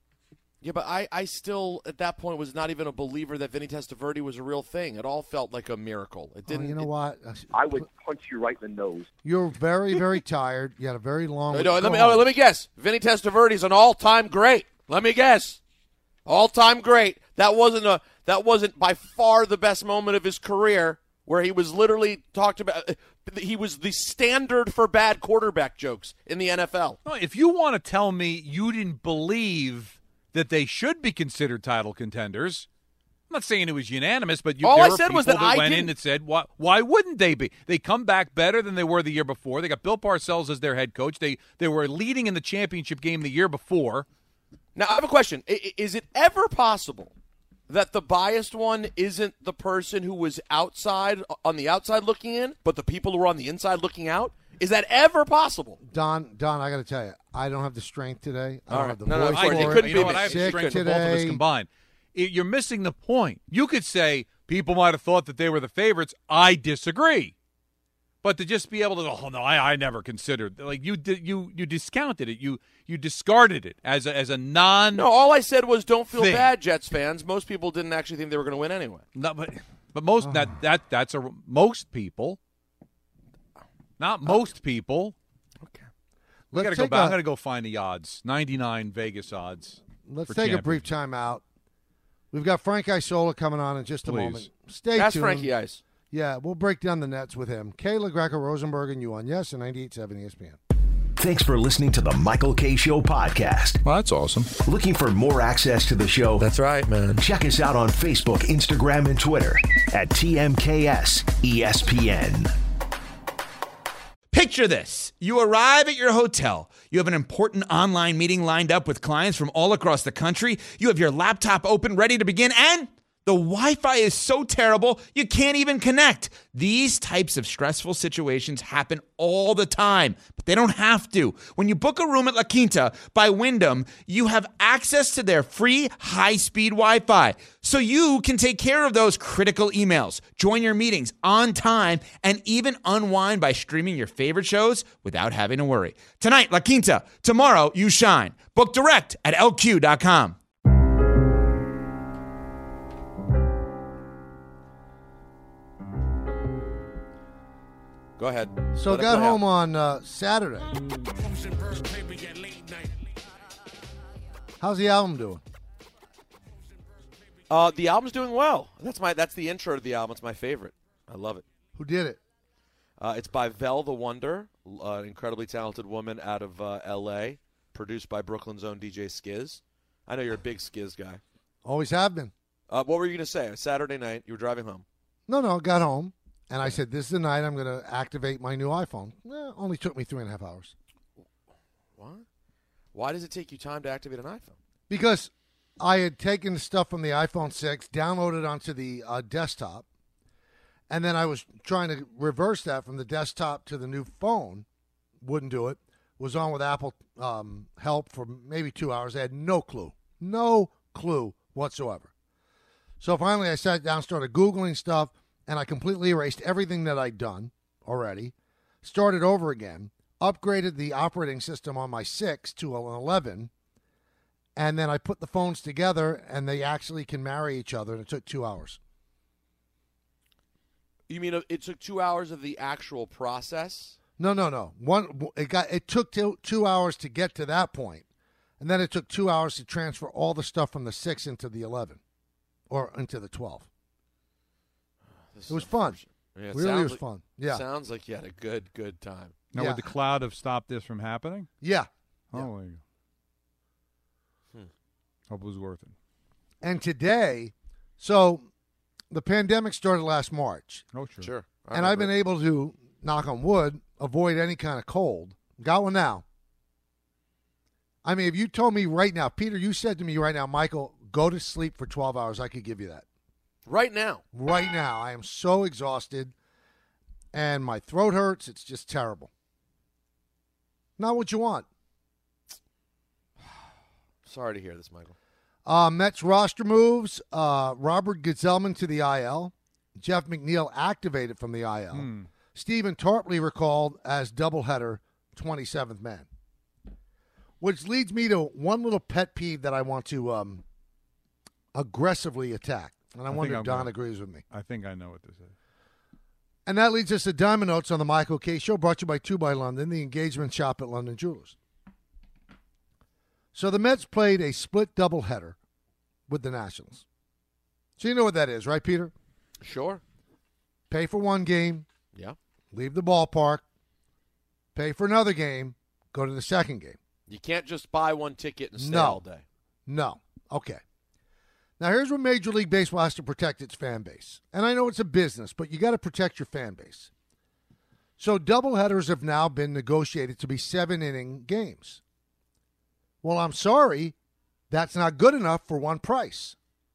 C: Yeah, but I, I still, at that point, was not even a believer that Vinny Testaverde was a real thing. It all felt like a miracle. It
B: Oh,
C: didn't.
B: you know
C: it-
B: what?
L: I would punch you right in the nose.
B: You're very, very tired. You had a very long.
C: No,
B: week.
C: no,
B: Go
C: let me
B: home.
C: oh, let me guess. Vinny Testaverde's an all-time great. Let me guess. All-time great. That wasn't a that wasn't by far the best moment of his career, where he was literally talked about. He was the standard for bad quarterback jokes in the N F L.
E: No, if you want to tell me you didn't believe that they should be considered title contenders, I'm not saying it was unanimous, but you,
C: All
E: there
C: I
E: were
C: said was
E: people
C: that I
E: went in
C: didn't-
E: and said, why, why wouldn't they be? They come back better than they were the year before. They got Bill Parcells as their head coach. They they were leading in the championship game the year before.
C: Now, I have a question. I- i- Is it ever possible that the biased one isn't the person who was outside, on the outside looking in, but the people who were on the inside looking out? Is that ever possible?
B: Don, Don, I got to tell you, I don't have the strength today. I
C: All
B: don't
C: right.
B: have the
C: No, no,
B: voice
C: of course,
B: for
C: it
B: it.
C: couldn't
E: You
C: be
E: know what? I have the
B: Sick
E: strength of both of us
B: today.
E: combined. It- you're missing the point. You could say people might have thought that they were the favorites. I disagree. But to just be able to, oh no, I, I never considered, like you did, you you discounted it, you you discarded it as a, as a non.
C: No, all I said was don't feel
E: Thing.
C: bad, Jets fans. Most people didn't actually think they were going to win anyway.
E: No, but but most that that that's a most people, not most people.
C: Okay,
E: We
B: Let's
E: got to go
B: take
E: back.
B: a-
E: I got to go find the odds. ninety-nine Vegas odds.
B: Let's
E: for
B: take a brief
E: championship.
B: time out. We've got Frank Isola coming on in just a
E: Please.
B: moment. Stay
C: That's
B: tuned.
C: Frankie Ice.
B: Yeah, we'll break down the Nets with him. Kayla Greco, Rosenberg, and you on Yes and ninety-eight point seven E S P N.
A: Thanks for listening to the Michael Kay Show podcast.
J: Well, that's awesome.
A: Looking for more access to the show?
O: That's right, man.
A: Check us out on Facebook, Instagram, and Twitter at T M K S E S P N.
P: Picture this. You arrive at your hotel. You have an important online meeting lined up with clients from all across the country. You have your laptop open, ready to begin, and the Wi-Fi is so terrible, you can't even connect. These types of stressful situations happen all the time, but they don't have to. When you book a room at La Quinta by Wyndham, you have access to their free high-speed Wi-Fi, so you can take care of those critical emails, join your meetings on time, and even unwind by streaming your favorite shows without having to worry. Tonight, La Quinta. Tomorrow, you shine. Book direct at L Q dot com.
C: Go ahead.
B: So
C: Let it
B: got
C: play
B: home
C: out.
B: on uh, Saturday. How's the album doing?
C: Uh, the album's doing well. That's my. That's the intro to the album. It's my favorite. I love it.
B: Who did it?
C: Uh, it's by Vel the Wonder, uh, an incredibly talented woman out of uh, L A, produced by Brooklyn's own D J Skiz. I know you're a big Skiz guy.
B: Always have been.
C: Uh, what were you going to say? Saturday night, you were driving home.
B: No, no, got home. And I said, this is the night I'm going to activate my new iPhone. Eh, only took me three and a half hours.
C: What? Why does it take you time to activate an iPhone?
B: Because I had taken the stuff from the iPhone six, downloaded onto the uh, desktop, and then I was trying to reverse that from the desktop to the new phone. Wouldn't do it. Was on with Apple um, help for maybe two hours. I had no clue. No clue whatsoever. So finally I sat down, started Googling stuff, and I completely erased everything that I'd done already, started over again, upgraded the operating system on my six to an eleven, and then I put the phones together, and they actually can marry each other, and it took two hours.
C: You mean it took two hours of the actual process?
B: No, no, no. One, it got it took two, two hours to get to that point, and then it took two hours to transfer all the stuff from the six into the eleven, or into the twelve. It was fun.
C: Yeah, it
B: really was
C: like,
B: fun. Yeah.
C: Sounds like you had a good, good time.
J: Now,
B: Yeah.
J: would the cloud have stopped this from happening?
B: Yeah.
J: Oh,
B: Yeah.
J: there you go.
C: Hmm.
J: Hope it was worth it.
B: And today, so the pandemic started last March.
J: Oh, sure.
C: Sure. I
B: And I've
C: remember
B: been
C: it.
B: able to, knock on wood, avoid any kind of cold. Got one now. I mean, if you told me right now, Peter, you said to me right now, Michael, go to sleep for twelve hours, I could give you that.
C: Right now.
B: Right now. I am so exhausted, and my throat hurts. It's just terrible. Not what you want.
C: Sorry to hear this, Michael.
B: Uh, Mets roster moves. Uh, Robert Gsellman to the I L. Jeff McNeil activated from the I L.
J: Hmm.
B: Stephen Tarpley recalled as doubleheader twenty-seventh man. Which leads me to one little pet peeve that I want to um, aggressively attack. And I,
J: I
B: wonder
J: think
B: if
J: I'm
B: Don
J: gonna-
B: agrees with me.
J: I think I know what this is.
B: And that leads us to Diamond Notes on the Michael Kay Show, brought to you by Two by London, the engagement shop at London Jewelers. So the Mets played a split doubleheader with the Nationals. So you know what that is, right, Peter?
C: Sure.
B: Pay for one game,
C: Yeah.
B: leave the ballpark, pay for another game, go to the second game.
C: You can't just buy one ticket and stay
B: No.
C: all day.
B: No. Okay. Now, here's where Major League Baseball has to protect its fan base. And I know it's a business, but you got to protect your fan base. So doubleheaders have now been negotiated to be seven-inning games. Well, I'm sorry, that's not good enough for one price.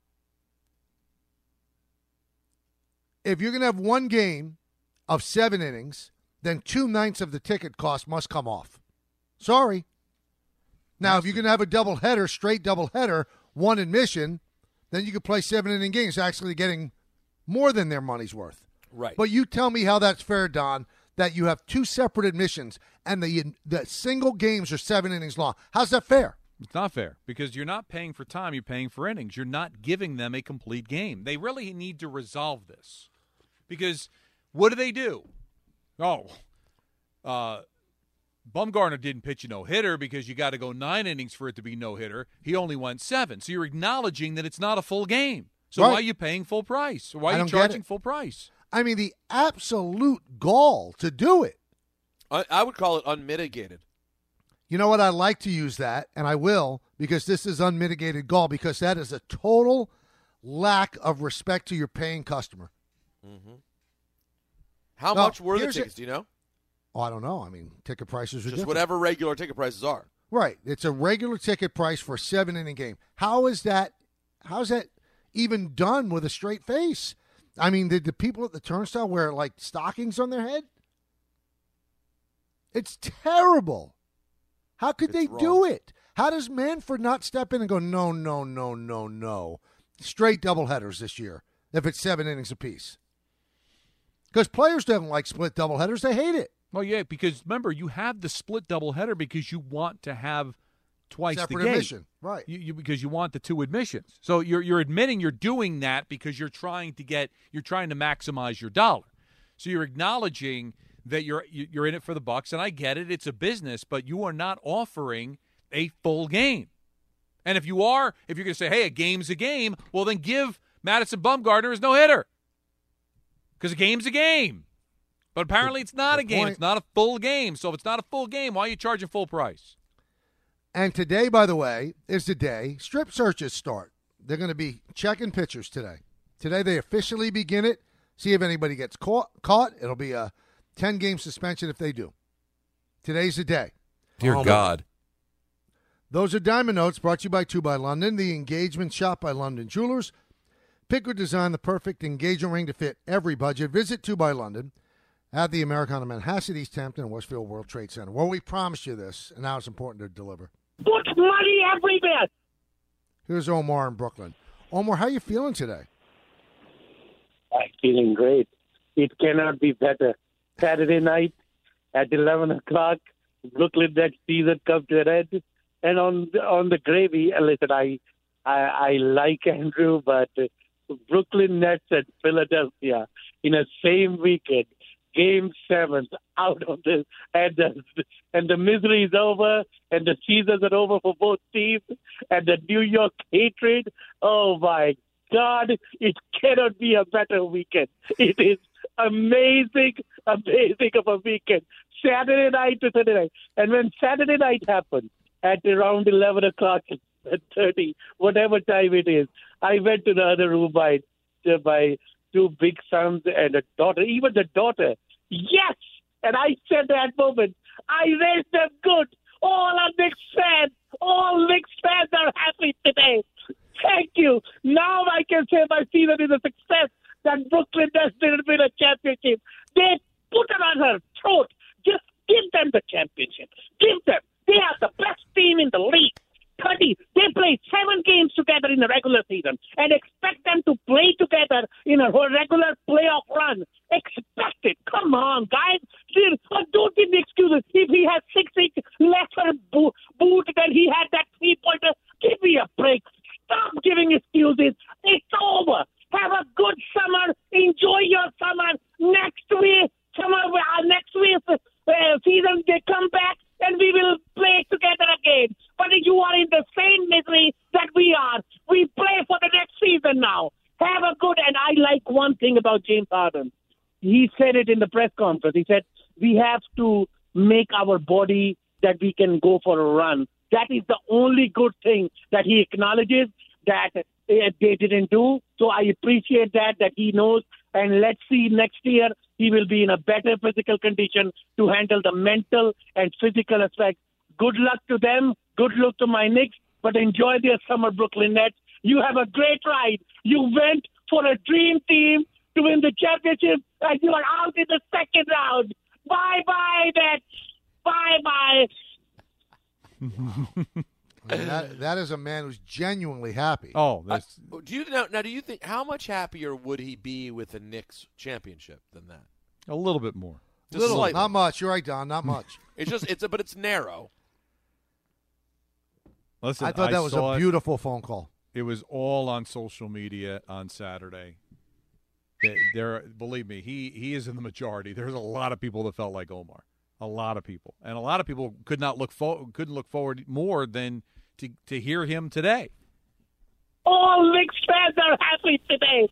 B: If you're going to have one game of seven innings, then two-ninths of the ticket cost must come off. Sorry. Now, if you're going to have a doubleheader, straight doubleheader, one admission, then you could play seven-inning games, actually getting more than their money's worth.
C: Right.
B: But you tell me how that's fair, Don, that you have two separate admissions and the, the single games are seven innings long. How's that fair?
E: It's not fair because you're not paying for time, you're paying for innings. You're not giving them a complete game. They really need to resolve this because what do they do? Oh, uh, Bumgarner didn't pitch a no-hitter because you got to go nine innings for it to be no-hitter. He only went seven. So you're acknowledging that it's not a full game. So
B: Right.
E: why are you paying full price? Why
B: I
E: are you
B: don't get
E: charging
B: it.
E: full price?
B: I mean, the absolute gall to do it.
C: I, I would call it unmitigated.
B: You know what? I like to use that, and I will, because this is unmitigated gall, because that is a total lack of respect to your paying customer.
C: Mm-hmm. How
B: No,
C: much were the
B: here's
C: tickets?
B: a-
C: Do you know?
B: Oh, I don't know. I mean, ticket prices are
C: Just
B: different.
C: whatever regular ticket prices are.
B: Right. It's a regular ticket price for a seven-inning game. How is that how is that even done with a straight face? I mean, did the people at the turnstile wear, like, stockings on their head? It's terrible. How could
C: It's
B: they
C: wrong.
B: do it? How does Manfred not step in and go, no, no, no, no, no? Straight doubleheaders this year, if it's seven innings apiece. Because players don't like split doubleheaders. They hate it.
E: Well, yeah, because remember, you have the split doubleheader because you want to have twice
B: Separate
E: the game.
B: admission, right.
E: You, you, because you want the two admissions. So you're you're admitting you're doing that because you're trying to get you're trying to maximize your dollar. So you're acknowledging that you're you're in it for the bucks, and I get it. It's a business, but you are not offering a full game. And if you are, if you're going to say, hey, a game's a game, well, then give Madison Bumgarner his no-hitter. Because a game's a game. But apparently it's not a game.
B: point.
E: It's not a full game. So if it's not a full game, why are you charging full price?
B: And today, by the way, is the day strip searches start. They're going to be checking pitchers today. Today they officially begin it. See if anybody gets caught. Caught. It'll be a ten-game suspension if they do. Today's the day.
O: Dear
B: Um,
O: God.
B: Those are Diamond Notes, brought to you by Two by London, the engagement shop by London Jewelers. Pick or design the perfect engagement ring to fit every budget. Visit Two by London at the Americana Manhasset, East Hampton, and Westfield World Trade Center. Well, we promised you this, and now it's important to deliver.
K: Put money everywhere.
B: Here's Omar in Brooklyn. Omar, how you feeling today?
K: I'm feeling great. It cannot be better. Saturday night at eleven o'clock, Brooklyn Nets season comes to an end. And on the, on the gravy, uh, listen, I, I I like Andrew, but uh, Brooklyn Nets and Philadelphia in a same weekend, game seven, out of this, and the, and the misery is over, and the seasons are over for both teams, and the New York hatred, oh my God, it cannot be a better weekend. It is amazing, amazing of a weekend. Saturday night to Saturday night. And when Saturday night happened, at around eleven o'clock, thirty, whatever time it is, I went to the other room by, to my two big sons and a daughter, even the daughter. Yes! And I said that moment, I raised them good. All our Knicks fans, all Knicks fans are happy today. Thank you. Now I can say my season is a success. That Brooklyn Nets didn't win a championship. They put it on her throat. Just give them the championship. Give them. They are the best team in the league. thirty. They played seven games together in the regular season and expect them to play together in a regular playoff run. Expect it. Come on, guys. Don't give me excuses. If he has six inch lesser boot than he had that three-pointer, give me a break. Stop giving excuses. It's over. Have a good summer. Enjoy your summer. Next week, summer, uh, next week, uh, season, they come back and we will play together again. But you are in the same misery that we are. We play for the next season now. Have a good, and I like one thing about James Harden. He said it in the press conference. He said, we have to make our body that we can go for a run. That is the only good thing that he acknowledges that uh, they didn't do. So I appreciate that, that he knows. And let's see, next year he will be in a better physical condition to handle the mental and physical aspect. Good luck to them. Good luck to my Knicks. But enjoy their summer, Brooklyn Nets. You have a great ride. You went for a dream team to win the championship, and you are out in the second round. Bye-bye, Nets. Bye-bye.
B: I mean, that, that is a man who's genuinely happy.
E: Oh,
C: that's... Uh, do you now, now? Do you think how much happier would he be with the Knicks championship than that?
E: A little bit more.
C: Just
B: Little,
C: slightly.
B: not much. You're right, Don. Not much.
C: It's just it's a, but it's narrow.
E: Listen,
B: I thought that was a
E: saw it.
B: beautiful phone call.
E: It was all on social media on Saturday. They- There, believe me, he he is in the majority. There's a lot of people that felt like Omar. A lot of people, and a lot of people could not look fo- couldn't look forward more than to to hear him today.
K: All Knicks fans are happy today.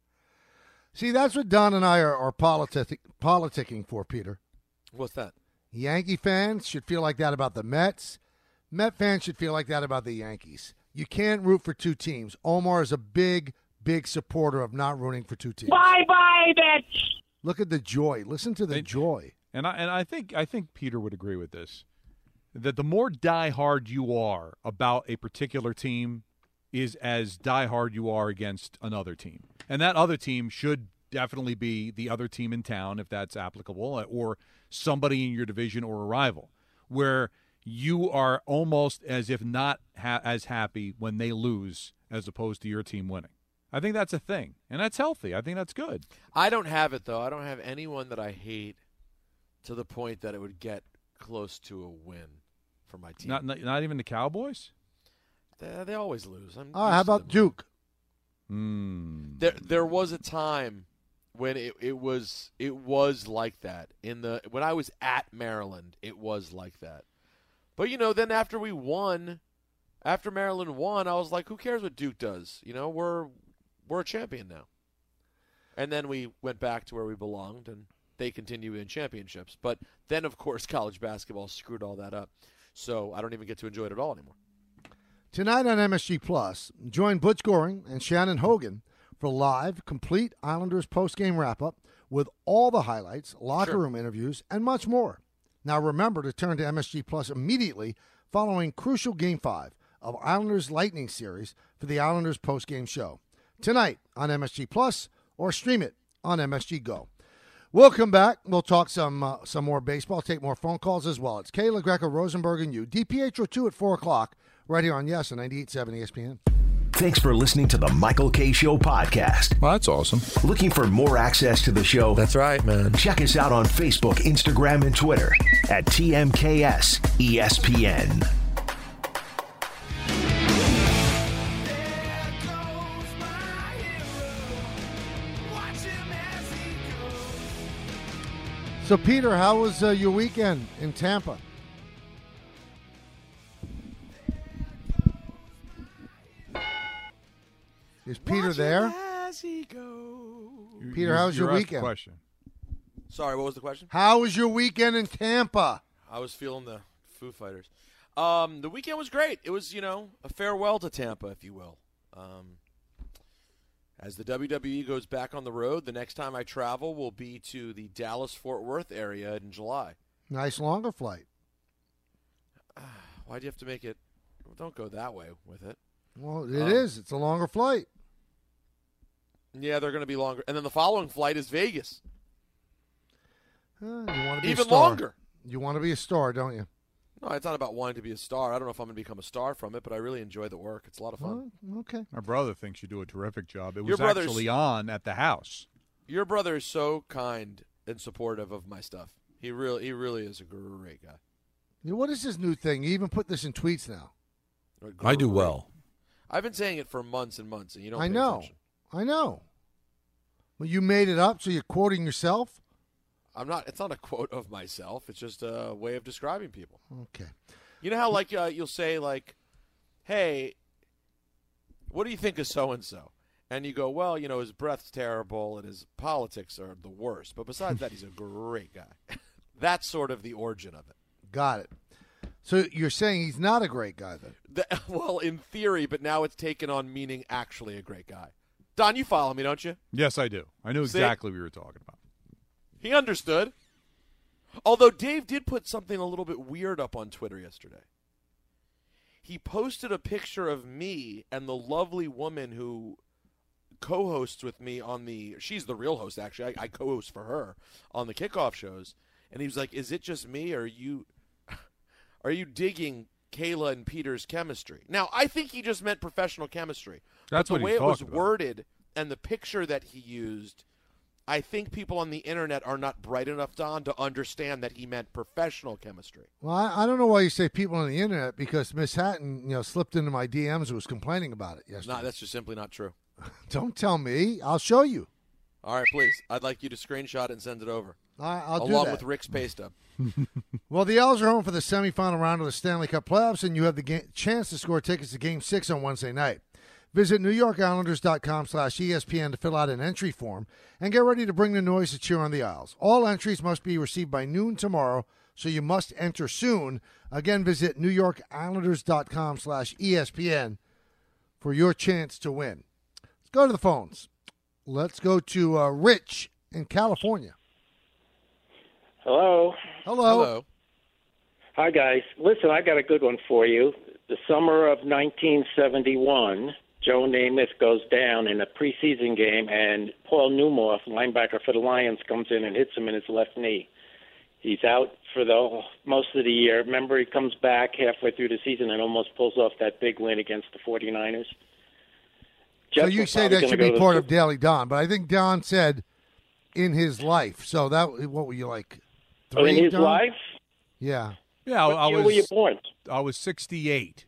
B: See, that's what Don and I are, are politic, politicking for, Peter.
C: What's that?
B: Yankee fans should feel like that about the Mets. Met fans should feel like that about the Yankees. You can't root for two teams. Omar is a big, big supporter of not rooting for two teams.
K: Bye-bye, bitch.
B: Look at the joy. Listen to the
E: And-
B: joy.
E: And I and I think I think Peter would agree with this. That the more diehard you are about a particular team is as diehard you are against another team. And that other team should definitely be the other team in town, if that's applicable, or somebody in your division or a rival, where you are almost as if not ha- as happy when they lose as opposed to your team winning. I think that's a thing, and that's healthy. I think that's good.
C: I don't have it, though. I don't have anyone that I hate to the point that it would get close to a win for my team.
E: Not not, not even the Cowboys?
C: They, they always lose. I'm
B: All right, how
C: used to
B: about
C: them.
B: Duke?
E: Mm.
C: There, there was a time when it, it was it was like that. In the when I was at Maryland, it was like that. But you know, then after we won, after Maryland won, I was like, who cares what Duke does? You know, we're we're a champion now. And then we went back to where we belonged, and they continue in championships. But then, of course, college basketball screwed all that up. So I don't even get to enjoy it at all anymore.
B: Tonight on M S G Plus, join Butch Goring and Shannon Hogan for live, complete Islanders post-game wrap-up with all the highlights, locker
C: Sure.
B: room interviews, and much more. Now remember to turn to M S G Plus immediately following crucial Game five of Islanders Lightning Series for the Islanders post-game show. Tonight on M S G Plus, or stream it on M S G Go. We'll come back. We'll talk some uh, some more baseball, take more phone calls as well. It's Kayla Greco, Rosenberg, and you. D P H O two at four o'clock, right here on Yes on ninety-eight point seven E S P N.
A: Thanks for listening to the Michael K. Show podcast.
N: Well, that's awesome.
A: Looking for more access to the show?
N: That's right, man.
A: Check us out on Facebook, Instagram, and Twitter at T M K S E S P N.
B: So, Peter, how was uh, your weekend in Tampa? Is Peter there? Peter, how was your
E: You're asked the
B: weekend?
E: Question.
C: Sorry, what was the question?
B: How was your weekend in Tampa?
C: I was feeling the Foo Fighters. Um, the weekend was great. It was, you know, a farewell to Tampa, if you will. Um, as the W W E goes back on the road, the next time I travel will be to the Dallas-Fort Worth area in July.
B: Nice longer flight.
C: Why do you have to make it? Well, don't go that way with it.
B: Well, it
C: Um,
B: is. It's a longer flight.
C: Yeah, they're going to be longer. And then the following flight is Vegas.
B: Uh, you want to be
C: Even
B: a star.
C: longer.
B: You want to be a star, don't you?
C: No, it's not about wanting to be a star. I don't know if I'm going to become a star from it, but I really enjoy the work. It's a lot of fun.
B: Oh, okay.
E: My brother thinks you do a terrific job. It
C: Your
E: was
C: brother's-
E: actually on at the house.
C: Your brother is so kind and supportive of my stuff. He really, he really is a great guy.
B: Yeah, what is this new thing? You even put this in tweets now.
N: I do
C: Great.
N: well.
C: I've been saying it for months and months, and you don't.
B: I
C: pay
B: know.
C: attention.
B: I know. Well, you made it up, so you're quoting yourself?
C: I'm not. It's not a quote of myself. It's just a way of describing people.
B: Okay.
C: You know how, like, uh, you'll say, like, "Hey, what do you think of so and so?" And you go, "Well, you know, his breath's terrible and his politics are the worst, but besides that, he's a great guy." That's sort of the origin of it.
B: Got it. So you're saying he's not a great guy, then?
C: The, well, in theory, but now it's taken on meaning actually a great guy. Don, you follow me, don't you?
E: Yes, I do. I knew
C: See?
E: exactly what you were talking about.
C: He understood. Although Dave did put something a little bit weird up on Twitter yesterday. He posted a picture of me and the lovely woman who co-hosts with me on the – she's the real host, actually. I, I co-host for her on the kickoff shows. And he was like, is it just me or are you, are you digging Kayla and Peter's chemistry? Now, I think he just meant professional chemistry.
E: That's
C: but
E: what
C: the
E: he
C: way it was
E: talked about.
C: worded and the picture that he used – I think people on the internet are not bright enough, Don, to understand that he meant professional chemistry.
B: Well, I, I don't know why you say people on the internet, because Miss Hatton, you know, slipped into my D Ms and was complaining about it yesterday.
C: No, that's just simply not true.
B: Don't tell me. I'll show you.
C: All right, please. I'd like you to screenshot it and send it over.
B: All right, I'll do
C: along
B: that.
C: with Rick's pay stub.
B: Well, the Owls are home for the semifinal round of the Stanley Cup playoffs, and you have the ga- chance to score tickets to Game six on Wednesday night. Visit New York Islanders dot com slash E S P N to fill out an entry form and get ready to bring the noise to cheer on the Isles. All entries must be received by noon tomorrow, so you must enter soon. Again, visit newyorkislanders.com slash ESPN for your chance to win. Let's go to the phones. Let's go to uh, Rich in California.
O: Hello.
B: Hello.
C: Hello.
O: Hi, guys. Listen, I got a good one for you. The summer of nineteen seventy-one, Joe Namath goes down in a preseason game, and Paul Newmoff, linebacker for the Lions, comes in and hits him in his left knee. He's out for the most of the year. Remember, he comes back halfway through the season and almost pulls off that big win against the 49ers.
B: So
O: Jets
B: you
O: were
B: say
O: probably
B: that
O: gonna
B: should
O: go
B: be
O: to
B: part
O: the-
B: of Daily Don, but I think Don said in his life. So that what were you like?
O: Oh, in
B: three,
O: his
B: Don?
O: life?
B: Yeah.
E: Yeah, I,
O: What
E: I
O: year
E: was.
O: were you born?
E: I was sixty-eight.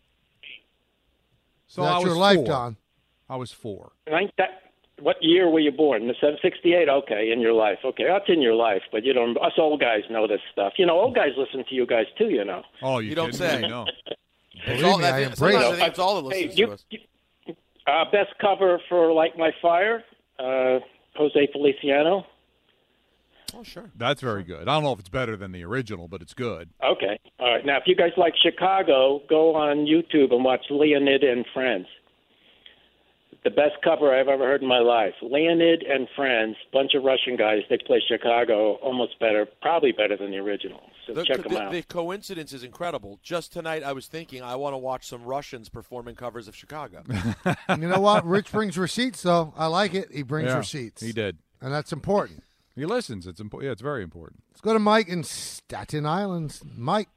E: So
B: That's
E: I was
B: your life,
E: four.
B: Don.
E: I was four.
O: Nine- that- What year were you born? The sixty-eight. Okay, in your life. Okay, that's in your life, but you don't. Us old guys know this stuff. You know, old guys listen to you guys too. You know.
E: Oh, you,
C: You don't
E: kidding
C: say.
E: me? No.
C: It's
B: Believe
C: all,
B: me,
C: I
B: I
C: think,
B: embrace
C: sometimes
B: it.
C: I think it's all that
O: Hey,
C: listens
O: you,
C: to us.
O: you- uh, best cover for Light My Fire, uh, Jose Feliciano.
C: Oh, sure.
E: That's very good. I don't know if it's better than the original, but it's good.
O: Okay. All right. Now, if you guys like Chicago, go on YouTube and watch Leonid and Friends. The best cover I've ever heard in my life. Leonid and Friends, bunch of Russian guys. They play Chicago almost better, probably better than the original. So
C: The,
O: check them
C: the,
O: out.
C: the coincidence is incredible. Just tonight, I was thinking I want to watch some Russians performing covers of Chicago.
B: You know what? Rich brings receipts, though. I like it. He brings
E: Yeah,
B: receipts.
E: He did.
B: And that's important.
E: He listens. It's important. Yeah, it's very important.
B: Let's go to Mike in Staten Island. Mike.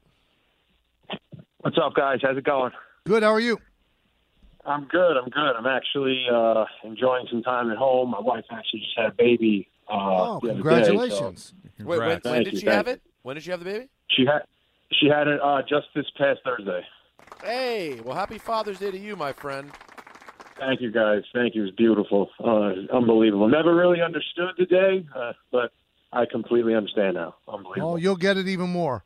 Q: What's up, guys? How's it going?
B: Good. How are you?
Q: I'm good. I'm good. I'm actually uh, enjoying some time at home. My wife actually just had a baby. Uh,
B: Oh,
Q: the other
B: congratulations.
Q: Day, so
C: Wait, when, when
Q: Thank
C: did
Q: you,
C: she
Q: thank
C: have
Q: you.
C: it? When did she have the baby?
Q: she had she had it uh, just this past Thursday.
C: Hey, well, happy Father's Day to you, my friend.
Q: Thank you, guys. Thank you. It was beautiful. Uh, unbelievable. Never really understood the day, uh, but I completely understand now. Unbelievable.
B: Oh, you'll get it even more.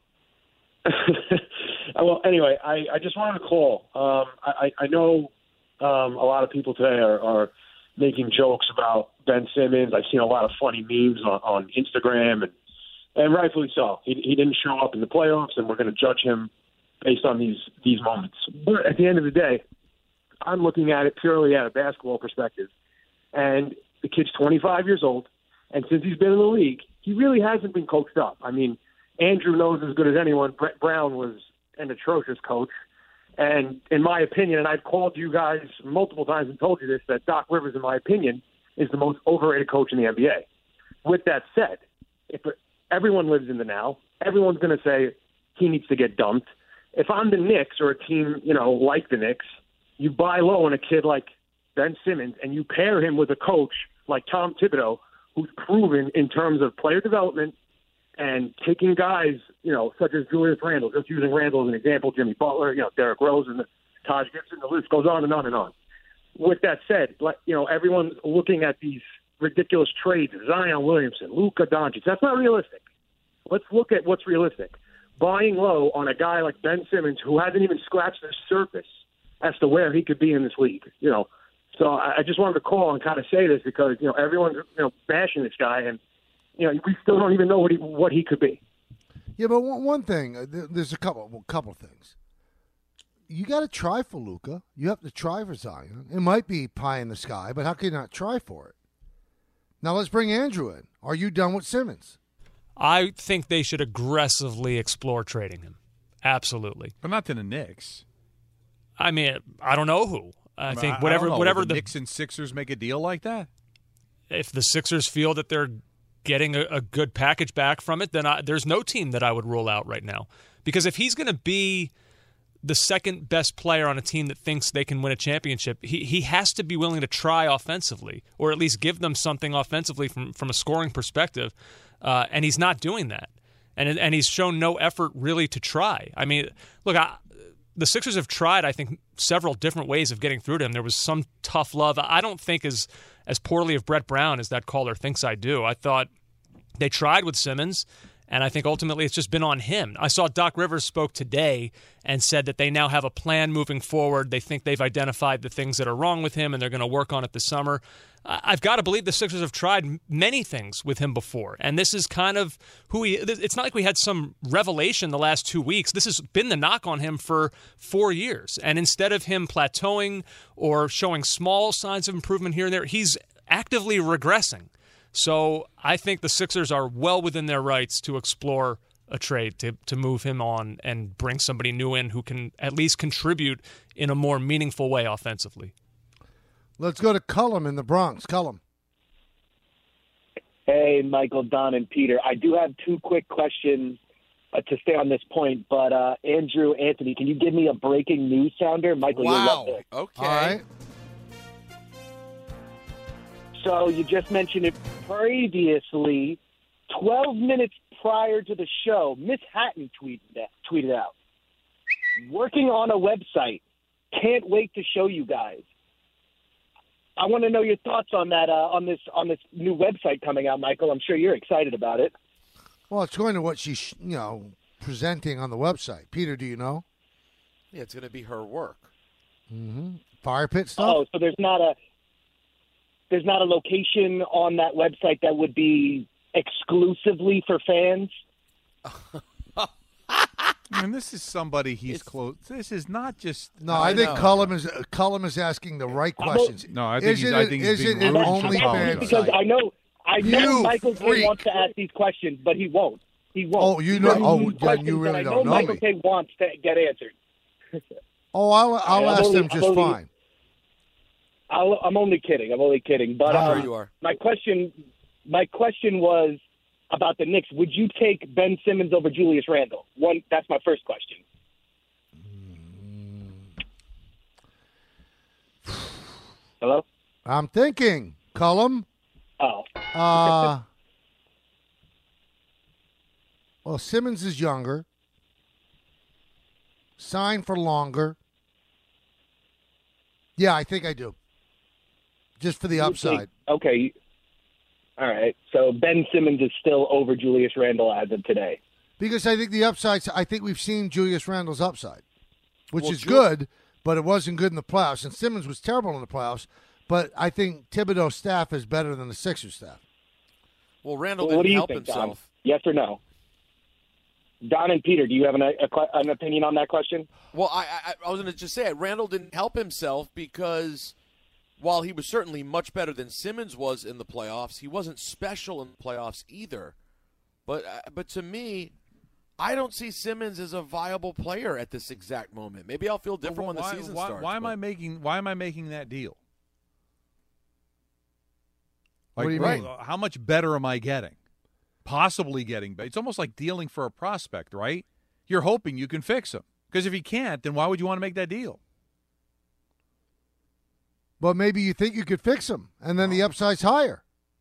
Q: Well, anyway, I, I just wanted to call. Um, I, I know um, a lot of people today are, are making jokes about Ben Simmons. I've seen a lot of funny memes on, on Instagram, and, and rightfully so. He, he didn't show up in the playoffs, and we're going to judge him based on these these moments. But at the end of the day, I'm looking at it purely at a basketball perspective. And the kid's twenty-five years old, and since he's been in the league, he really hasn't been coached up. I mean, Andrew knows as good as anyone, Brett Brown was an atrocious coach. And in my opinion, and I've called you guys multiple times and told you this, that Doc Rivers, in my opinion, is the most overrated coach in the N B A. With that said, if everyone lives in the now, everyone's going to say he needs to get dumped. If I'm the Knicks or a team, you know, like the Knicks, you buy low on a kid like Ben Simmons and you pair him with a coach like Tom Thibodeau, who's proven in terms of player development and taking guys, you know, such as Julius Randle, just using Randle as an example, Jimmy Butler, you know, Derrick Rose, and Taj Gibson, the list goes on and on and on. With that said, like, you know, everyone's looking at these ridiculous trades, Zion Williamson, Luka Doncic. That's not realistic. Let's look at what's realistic. Buying low on a guy like Ben Simmons, who hasn't even scratched the surface as to where he could be in this league, you know. So I just wanted to call and kind of say this because, you know, everyone's, you know, bashing this guy, and, you know, we still don't even know what he what he could be.
B: Yeah, but one, one thing, uh, th- there's a couple well, couple things. You got to try for Luka. You have to try for Zion. It might be pie in the sky, but how can you not try for it? Now let's bring Andrew in. Are you done with Simmons?
I: I think they should aggressively explore trading him. Absolutely.
E: But not to the Knicks.
I: I mean, I don't know who. I,
E: I mean,
I: think
E: I- I
I: whatever
E: don't know.
I: whatever
E: Would the
I: the
E: Knicks and Sixers make a deal like that.
I: if the Sixers feel that they're getting a, a good package back from it, then I, there's no team that I would rule out right now. Because if he's going to be the second best player on a team that thinks they can win a championship, he he has to be willing to try offensively, or at least give them something offensively from, from a scoring perspective. Uh, and he's not doing that. And and he's shown no effort really to try. I mean, look, I, the Sixers have tried, I think, several different ways of getting through to him. There was some tough love. I don't think as as poorly of Brett Brown as that caller thinks I do. I thought they tried with Simmons, And I think ultimately it's just been on him. I saw Doc Rivers spoke today and said that they now have a plan moving forward. They think they've identified the things that are wrong with him, and they're going to work on it this summer. I've got to believe the Sixers have tried many things with him before, and this is kind of who he – it's not like we had some revelation the last two weeks. This has been the knock on him for four years. And instead of him plateauing or showing small signs of improvement here and there, he's actively regressing. So I think the Sixers are well within their rights to explore a trade, to, to move him on and bring somebody new in who can at least contribute in a more meaningful way offensively.
B: Let's go to Cullum in the Bronx. Cullum.
R: Hey, Michael, Don, and Peter. I do have two quick questions uh, to stay on this point, but uh, Andrew, Anthony, can you give me a breaking news sounder? Michael,
C: wow.
R: you'll love this.
C: Okay.
B: All right.
R: So you just mentioned it previously. twelve minutes prior to the show, Miss Hatton tweeted that, tweeted out, working on a website. Can't wait to show you guys. I want to know your thoughts on that, uh, on this on this new website coming out, Michael. I'm sure you're excited about it.
B: Well, it's going to what she's, you know, presenting on the website. Peter, do you know?
C: Yeah, it's going to be her work.
B: Mm-hmm. Fire pit stuff?
R: Oh, so there's not a there's not a location on that website that would be exclusively for fans?
J: I mean, this is somebody he's close. This is not just.
B: No, I, I think Cullum is uh, Cullum is asking the right questions.
J: No, I think
B: is
J: he's.
B: it,
J: I think
B: is
J: he's
B: it
J: being
B: an
J: rude to
B: OnlyFans
R: because
B: site?
R: I know I know
B: You
R: Michael K
B: freak.
R: wants to ask these questions, but he won't. He won't.
B: Oh, you know-
R: There are
B: oh,
R: these
B: then
R: questions
B: you really
R: that I
B: don't
R: know
B: know
R: Michael
B: me.
R: K wants to get answered.
B: Oh, I'll I'll
R: I'm
B: ask
R: only-
B: them just
R: I'm only-
B: fine.
R: I'll, I'm only kidding. I'm only kidding. But
C: I'm
R: uh,
C: sure you are.
R: my question, my question was about the Knicks. Would you take Ben Simmons over Julius Randle? One. That's my first question. Hello?
B: I'm thinking, Cullum.
R: Oh.
B: Uh, well, Simmons is younger. Signed for longer. Yeah, I think I do. Just for the
R: You
B: upside.
R: think- okay. All right. So Ben Simmons is still over Julius Randle as of today.
B: Because I think the upsides, I think we've seen Julius Randle's upside, which
C: Well,
B: is
C: Ju-
B: good, but it wasn't good in the playoffs. And Simmons was terrible in the playoffs, but I think Thibodeau's staff is better than the Sixers staff.
C: Well, Randall
R: Well, what
C: didn't
R: do you
C: help
R: think,
C: himself.
R: Don? Yes or no? Don and Peter, do you have an, a, an opinion on that question?
C: Well, I, I, I was going to just say it. Randall didn't help himself because while he was certainly much better than Simmons was in the playoffs, he wasn't special in the playoffs either. But uh, but to me, I don't see Simmons as a viable player at this exact moment. Maybe I'll feel different
J: Well,
C: when the
J: why,
C: season
J: why,
C: starts.
J: Why am
C: but-
J: I making? Why am I making that deal?
B: What do you
J: right,
B: mean?
J: How much better am I getting? Possibly getting better. It's almost like dealing for a prospect, right? You're hoping you can fix him. Because if you can't, then why would you want to make that deal?
B: But maybe you think you could fix him, and then the upside's higher.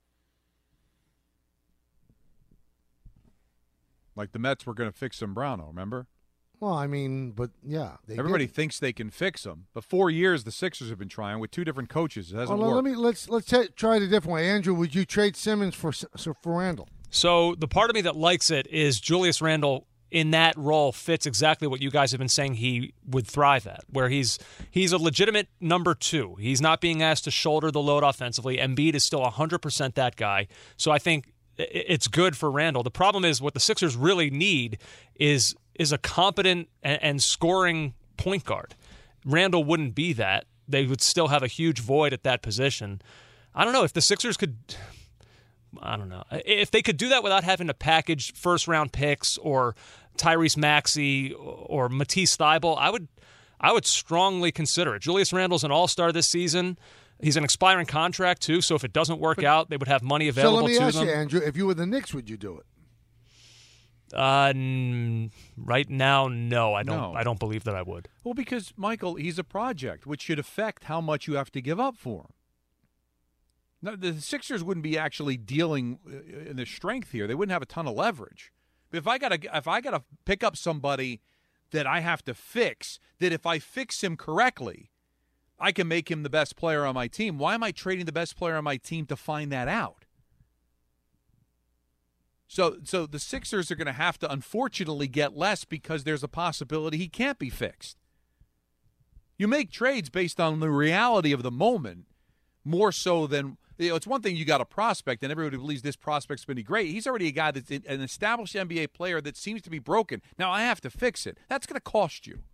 J: Like the Mets were going to fix Zambrano, remember?
B: Well, I mean, but yeah. They
J: Everybody
B: didn't.
J: thinks they can fix him. But four years the Sixers have been trying with two different coaches. It hasn't
B: Well,
J: worked.
B: let me let's let's t- try it a different way. Andrew, would you trade Simmons for for Randall?
I: So the part of me that likes it is Julius Randle in that role fits exactly what you guys have been saying he would thrive at, where he's he's a legitimate number two. He's not being asked to shoulder the load offensively. Embiid is still one hundred percent that guy. So I think it's good for Randle. The problem is what the Sixers really need is is a competent and, and scoring point guard. Randle wouldn't be that. They would still have a huge void at that position. I don't know if the Sixers could I don't know. If they could do that without having to package first-round picks or Tyrese Maxey or Matisse Thybulle, I would I would strongly consider it. Julius Randle's an all-star this season. He's an expiring contract, too, so if it doesn't work out, they would have money available
B: so let me
I: to
B: ask
I: them.
B: you, Andrew, if you were the Knicks, would you do it?
I: Uh, n- right now, no. I don't.
J: No.
I: I don't believe that I would.
J: Well, because, Michael, he's a project, which should affect how much you have to give up for him. No, the Sixers wouldn't be actually dealing in the strength here. They wouldn't have a ton of leverage. But if I got to, if I got to pick up somebody that I have to fix, that if I fix him correctly, I can make him the best player on my team. Why am I trading the best player on my team to find that out? So, so the Sixers are going to have to, unfortunately, get less because there's a possibility he can't be fixed. You make trades based on the reality of the moment more so than, you know, it's one thing you got a prospect and everybody believes this prospect's going to be great. He's already a guy that's an established N B A player that seems to be broken. Now I have to fix it. That's going to cost you.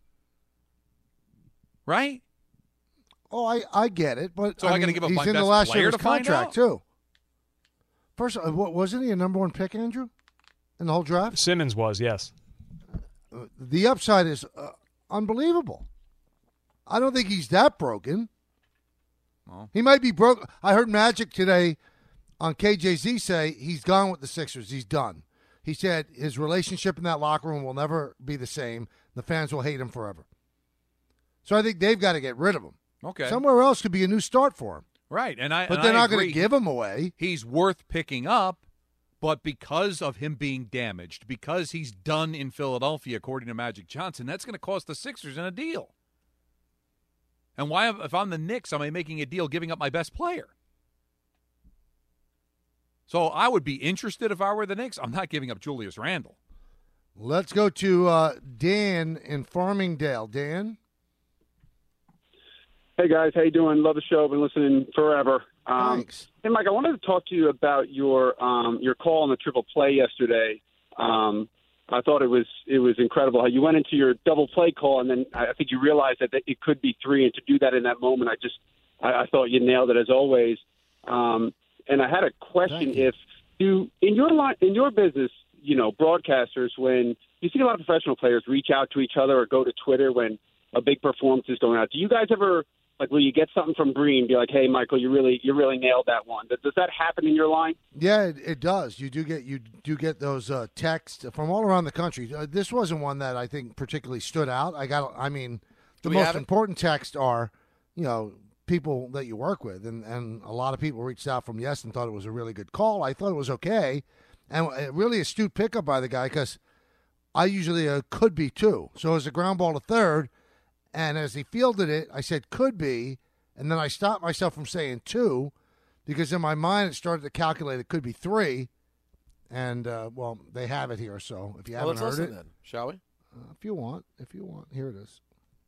J: Right?
B: Oh, I, I get it, but
J: so
B: I,
J: I
B: mean,
J: got to give up
B: he's
J: my
B: in
J: best
B: the last
J: player
B: year of his
J: to find
B: contract
J: out?
B: too. First, uh, what, wasn't he a number one pick, Andrew, in the whole draft?
I: Simmons was, yes.
B: Uh, the upside is uh, unbelievable. I don't think he's that broken.
J: Well.
B: He might be broke. I heard Magic today on K J Z say he's gone with the Sixers. He's done. He said his relationship in that locker room will never be the same. The fans will hate him forever. So I think they've got to get rid of him.
J: Okay.
B: Somewhere else could be a new start for him.
J: Right, and I
B: But
J: and
B: they're
J: I
B: not going
J: agree.
B: to give him away.
J: He's worth picking up, but because of him being damaged, because he's done in Philadelphia, according to Magic Johnson, that's going to cost the Sixers in a deal. And why, if I'm the Knicks, am I making a deal giving up my best player? So I would be interested if I were the Knicks. I'm not giving up Julius Randle.
B: Let's go to uh, Dan in Farmingdale. Dan?
S: Hey, guys. How you doing? Love the show. Been listening forever. Um,
B: Thanks.
S: Hey, Mike, I wanted to talk to you about your um, your call on the triple play yesterday. Um, I thought it was it was incredible how you went into your double play call, and then I think you realized that it could be three, and to do that in that moment, I just I, I thought you nailed it as always. Um, and I had a question: if you in your line in your business, you know, broadcasters, when you see a lot of professional players reach out to each other or go to Twitter when a big performance is going out, do you guys ever like will you get something from Breen, be like, "Hey, Michael, you really you really nailed that one"? Does, does that happen in your line?
B: Yeah, it, it does. You do get you do get those uh, texts from all around the country. Uh, this wasn't one that I think particularly stood out. I got. I mean, the
C: we
B: most
C: have it?
B: important texts are, you know, people that you work with, and and a lot of people reached out from Yes and thought it was a really good call. I thought it was okay, and a really astute pickup by the guy because I usually uh, could be too. So it was a ground ball to third. And as he fielded it, I said, could be. And then I stopped myself from saying two because in my mind it started to calculate it could be three. And, uh, well, they have it here. So if you
C: Well,
B: haven't
C: let's
B: heard
C: listen
B: it.
C: then, shall we?
B: Uh, if you want. If you want. Here it is.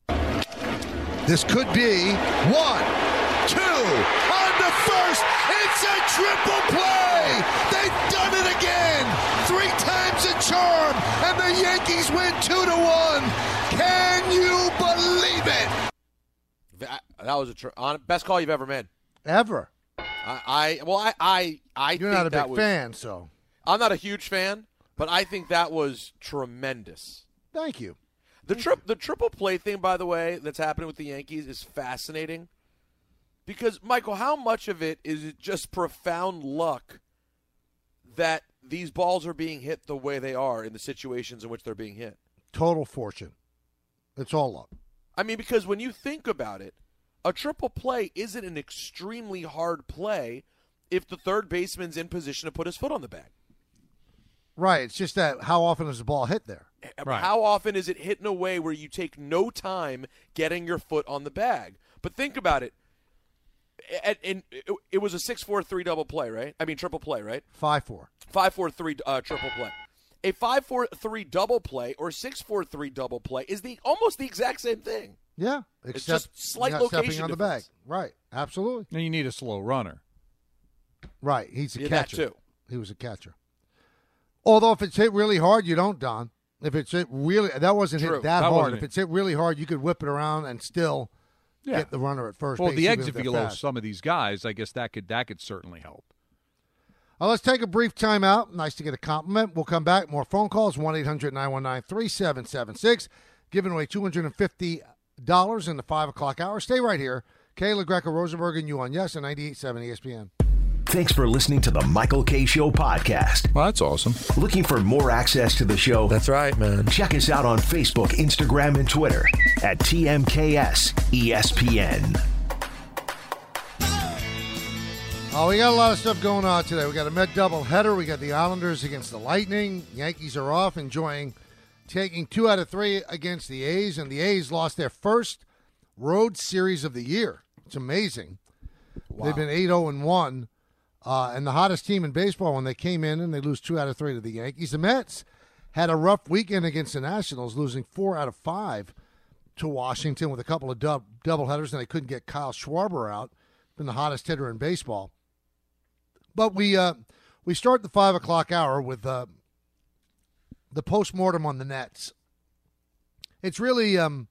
B: This could be one, two, on the first. It's a triple play. They've done it again. Three times a charm. And the Yankees win two to one. Can you believe it?
C: That, that was a tr- on, best call you've ever made.
B: Ever.
C: I, I well, I, I, I
B: You're
C: think
B: not a
C: that
B: big
C: was,
B: fan, so.
C: I'm not a huge fan, but I think that was tremendous.
B: Thank you.
C: The tri- the triple play thing, by the way, that's happening with the Yankees is fascinating. Because, Michael, how much of it is it just profound luck that these balls are being hit the way they are in the situations in which they're being hit?
B: Total fortune. It's all luck.
C: I mean, because when you think about it, a triple play isn't an extremely hard play if the third baseman's in position to put his foot on the bag.
B: Right. It's just that how often is the ball hit there?
C: Right. How often is it hit in a way where you take no time getting your foot on the bag? But think about it. And, and it, it was a six four three double play, right? I mean, triple play, right?
B: five four.
C: five four three uh, triple play. A five four three double play or six four three double play is the almost the exact same thing.
B: Yeah.
C: It's
B: Except
C: just slight
B: you're not
C: location
B: stepping on the bag.
C: difference.
B: Right. Absolutely.
J: And you need a slow runner.
B: Right. He's a
C: Yeah, that
B: catcher.
C: too.
B: He was a catcher. Although if it's hit really hard, you don't, Don. If it's hit really, that wasn't
J: True.
B: hit that,
J: That
B: hard.
J: wasn't
B: If
J: it.
B: it's hit really hard, you could whip it around and still
J: Yeah.
B: get the runner at first
J: Well,
B: base.
J: the
B: even if
J: exit
B: they're
J: velo of
B: fast.
J: some of these guys, I guess that could that could certainly help.
B: Uh, let's take a brief timeout. Nice to get a compliment. We'll come back. More phone calls, one eight hundred nine one nine three seven seven six. Giving away two hundred fifty dollars in the five o'clock hour. Stay right here. Kayla Greco Rosenberg and you on Yes on ninety-eight point seven E S P N.
A: Thanks for listening to the Michael K. Show podcast.
N: Well, that's awesome.
A: Looking for more access to the show?
N: That's right, man.
A: Check us out on Facebook, Instagram, and Twitter at T M K S E S P N.
B: Oh, we got a lot of stuff going on today. We got a Met doubleheader. We got the Islanders against the Lightning. Yankees are off, enjoying taking two out of three against the A's, and the A's lost their first road series of the year. It's amazing.
C: Wow.
B: They've been eight oh and one uh, and the hottest team in baseball when they came in and they lose two out of three to the Yankees. The Mets had a rough weekend against the Nationals, losing four out of five to Washington with a couple of dub, doubleheaders, and they couldn't get Kyle Schwarber out, been the hottest hitter in baseball. But we uh, we start the five o'clock hour with uh, the postmortem on the Nets. It's really um,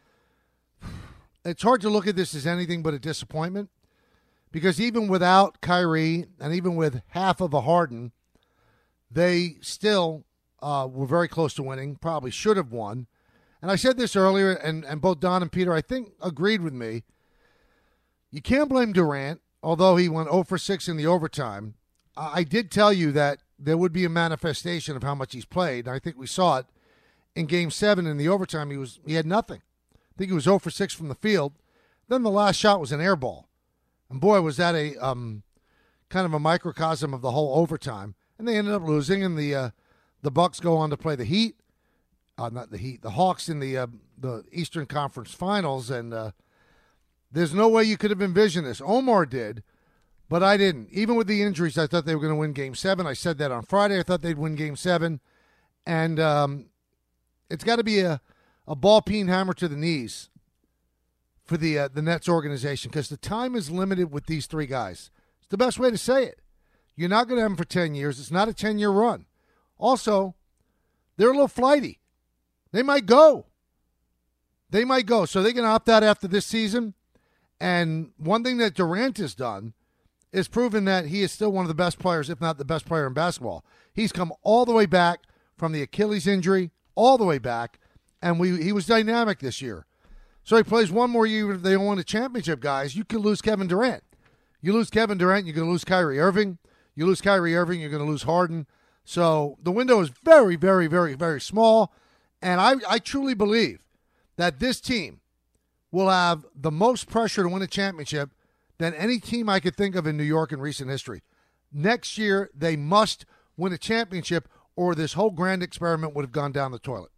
B: it's hard to look at this as anything but a disappointment, because even without Kyrie and even with half of a Harden, they still uh, were very close to winning, probably should have won. And I said this earlier, and, and both Don and Peter, I think, agreed with me. You can't blame Durant, although he went zero for six in the overtime. I did tell you that there would be a manifestation of how much he's played. I think we saw it in Game seven in the overtime. He was he had nothing. I think he was zero for six from the field. Then the last shot was an air ball. And boy, was that a um, kind of a microcosm of the whole overtime. And they ended up losing, and the uh, the Bucks go on to play the Heat. Uh, not the Heat, the Hawks in the uh, the Eastern Conference Finals, and uh, there's no way you could have envisioned this. Omar did, but I didn't. Even with the injuries, I thought they were going to win Game seven. I said that on Friday. I thought they'd win Game seven, and um, it's got to be a, a ball-peen hammer to the knees for the uh, the Nets organization, because the time is limited with these three guys. It's the best way to say it. You're not going to have them for ten years. It's not a ten-year run. Also, they're a little flighty. They might go. They might go. So they can opt out after this season. And one thing that Durant has done is proven that he is still one of the best players, if not the best player in basketball. He's come all the way back from the Achilles injury, all the way back, and we he was dynamic this year. So he plays one more year if they don't win a championship, guys. You could lose Kevin Durant. You lose Kevin Durant, you're going to lose Kyrie Irving. You lose Kyrie Irving, you're going to lose Harden. So the window is very, very, very, very small. And I, I truly believe that this team will have the most pressure to win a championship than any team I could think of in New York in recent history. Next year, they must win a championship, or this whole grand experiment would have gone down the toilet.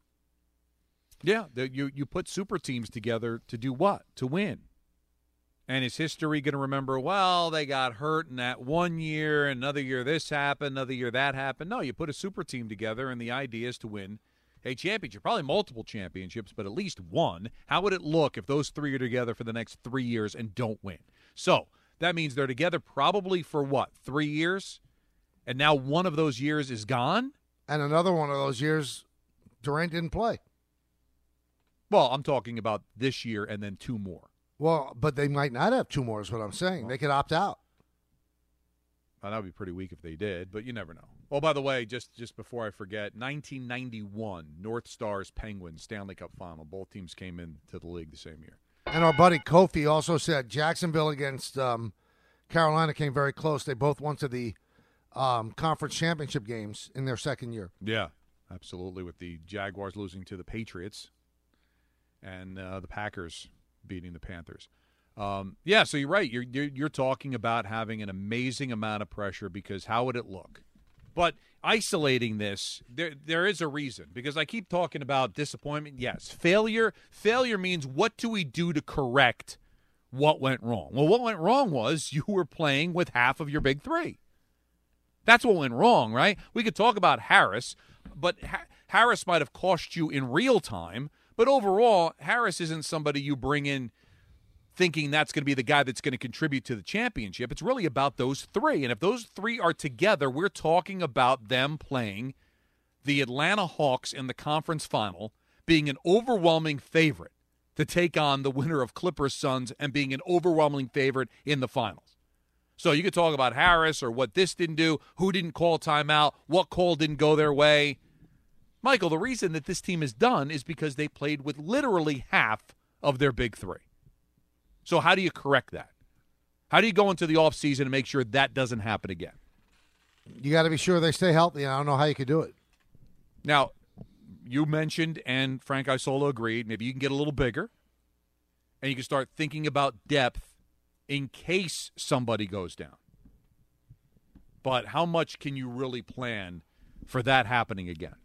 E: Yeah, the, you, you put super teams together to do what? To win. And is history going to remember, well, they got hurt in that one year, another year this happened, another year that happened? No, you put a super team together, and the idea is to win a championship, probably multiple championships, but at least one. How would it look if those three are together for the next three years and don't win? So that means they're together probably for what, three years? And now one of those years is gone?
B: And another one of those years, Durant didn't play.
E: Well, I'm talking about this year and then two more.
B: Well, but they might not have two more is what I'm saying. They could opt out.
E: Well, that would be pretty weak if they did, but you never know. Oh, by the way, just, just before I forget, nineteen ninety-one, North Stars Penguins Stanley Cup Final. Both teams came into the league the same year.
B: And our buddy Kofi also said Jacksonville against um, Carolina came very close. They both went to the um, conference championship games in their second year.
E: Yeah, absolutely, with the Jaguars losing to the Patriots and uh, the Packers beating the Panthers. Um, yeah, so you're right. You're, you're you're talking about having an amazing amount of pressure, because how would it look? But isolating this, there there is a reason, because I keep talking about disappointment. Yes, failure. Failure means, what do we do to correct what went wrong? Well, what went wrong was you were playing with half of your big three. That's what went wrong, right? We could talk about Harris, but ha- Harris might have cost you in real time. But overall, Harris isn't somebody you bring in thinking that's going to be the guy that's going to contribute to the championship. It's really about those three. And if those three are together, we're talking about them playing the Atlanta Hawks in the conference final, being an overwhelming favorite to take on the winner of Clippers Suns, and being an overwhelming favorite in the finals. So you could talk about Harris or what this didn't do, who didn't call timeout, what call didn't go their way. Michael, the reason that this team is done is because they played with literally half of their big three. So how do you correct that? How do you go into the offseason and make sure that doesn't happen again?
B: You got to be sure they stay healthy, and I don't know how you could do it.
E: Now, you mentioned, and Frank Isola agreed, maybe you can get a little bigger, and you can start thinking about depth in case somebody goes down. But how much can you really plan for that happening again?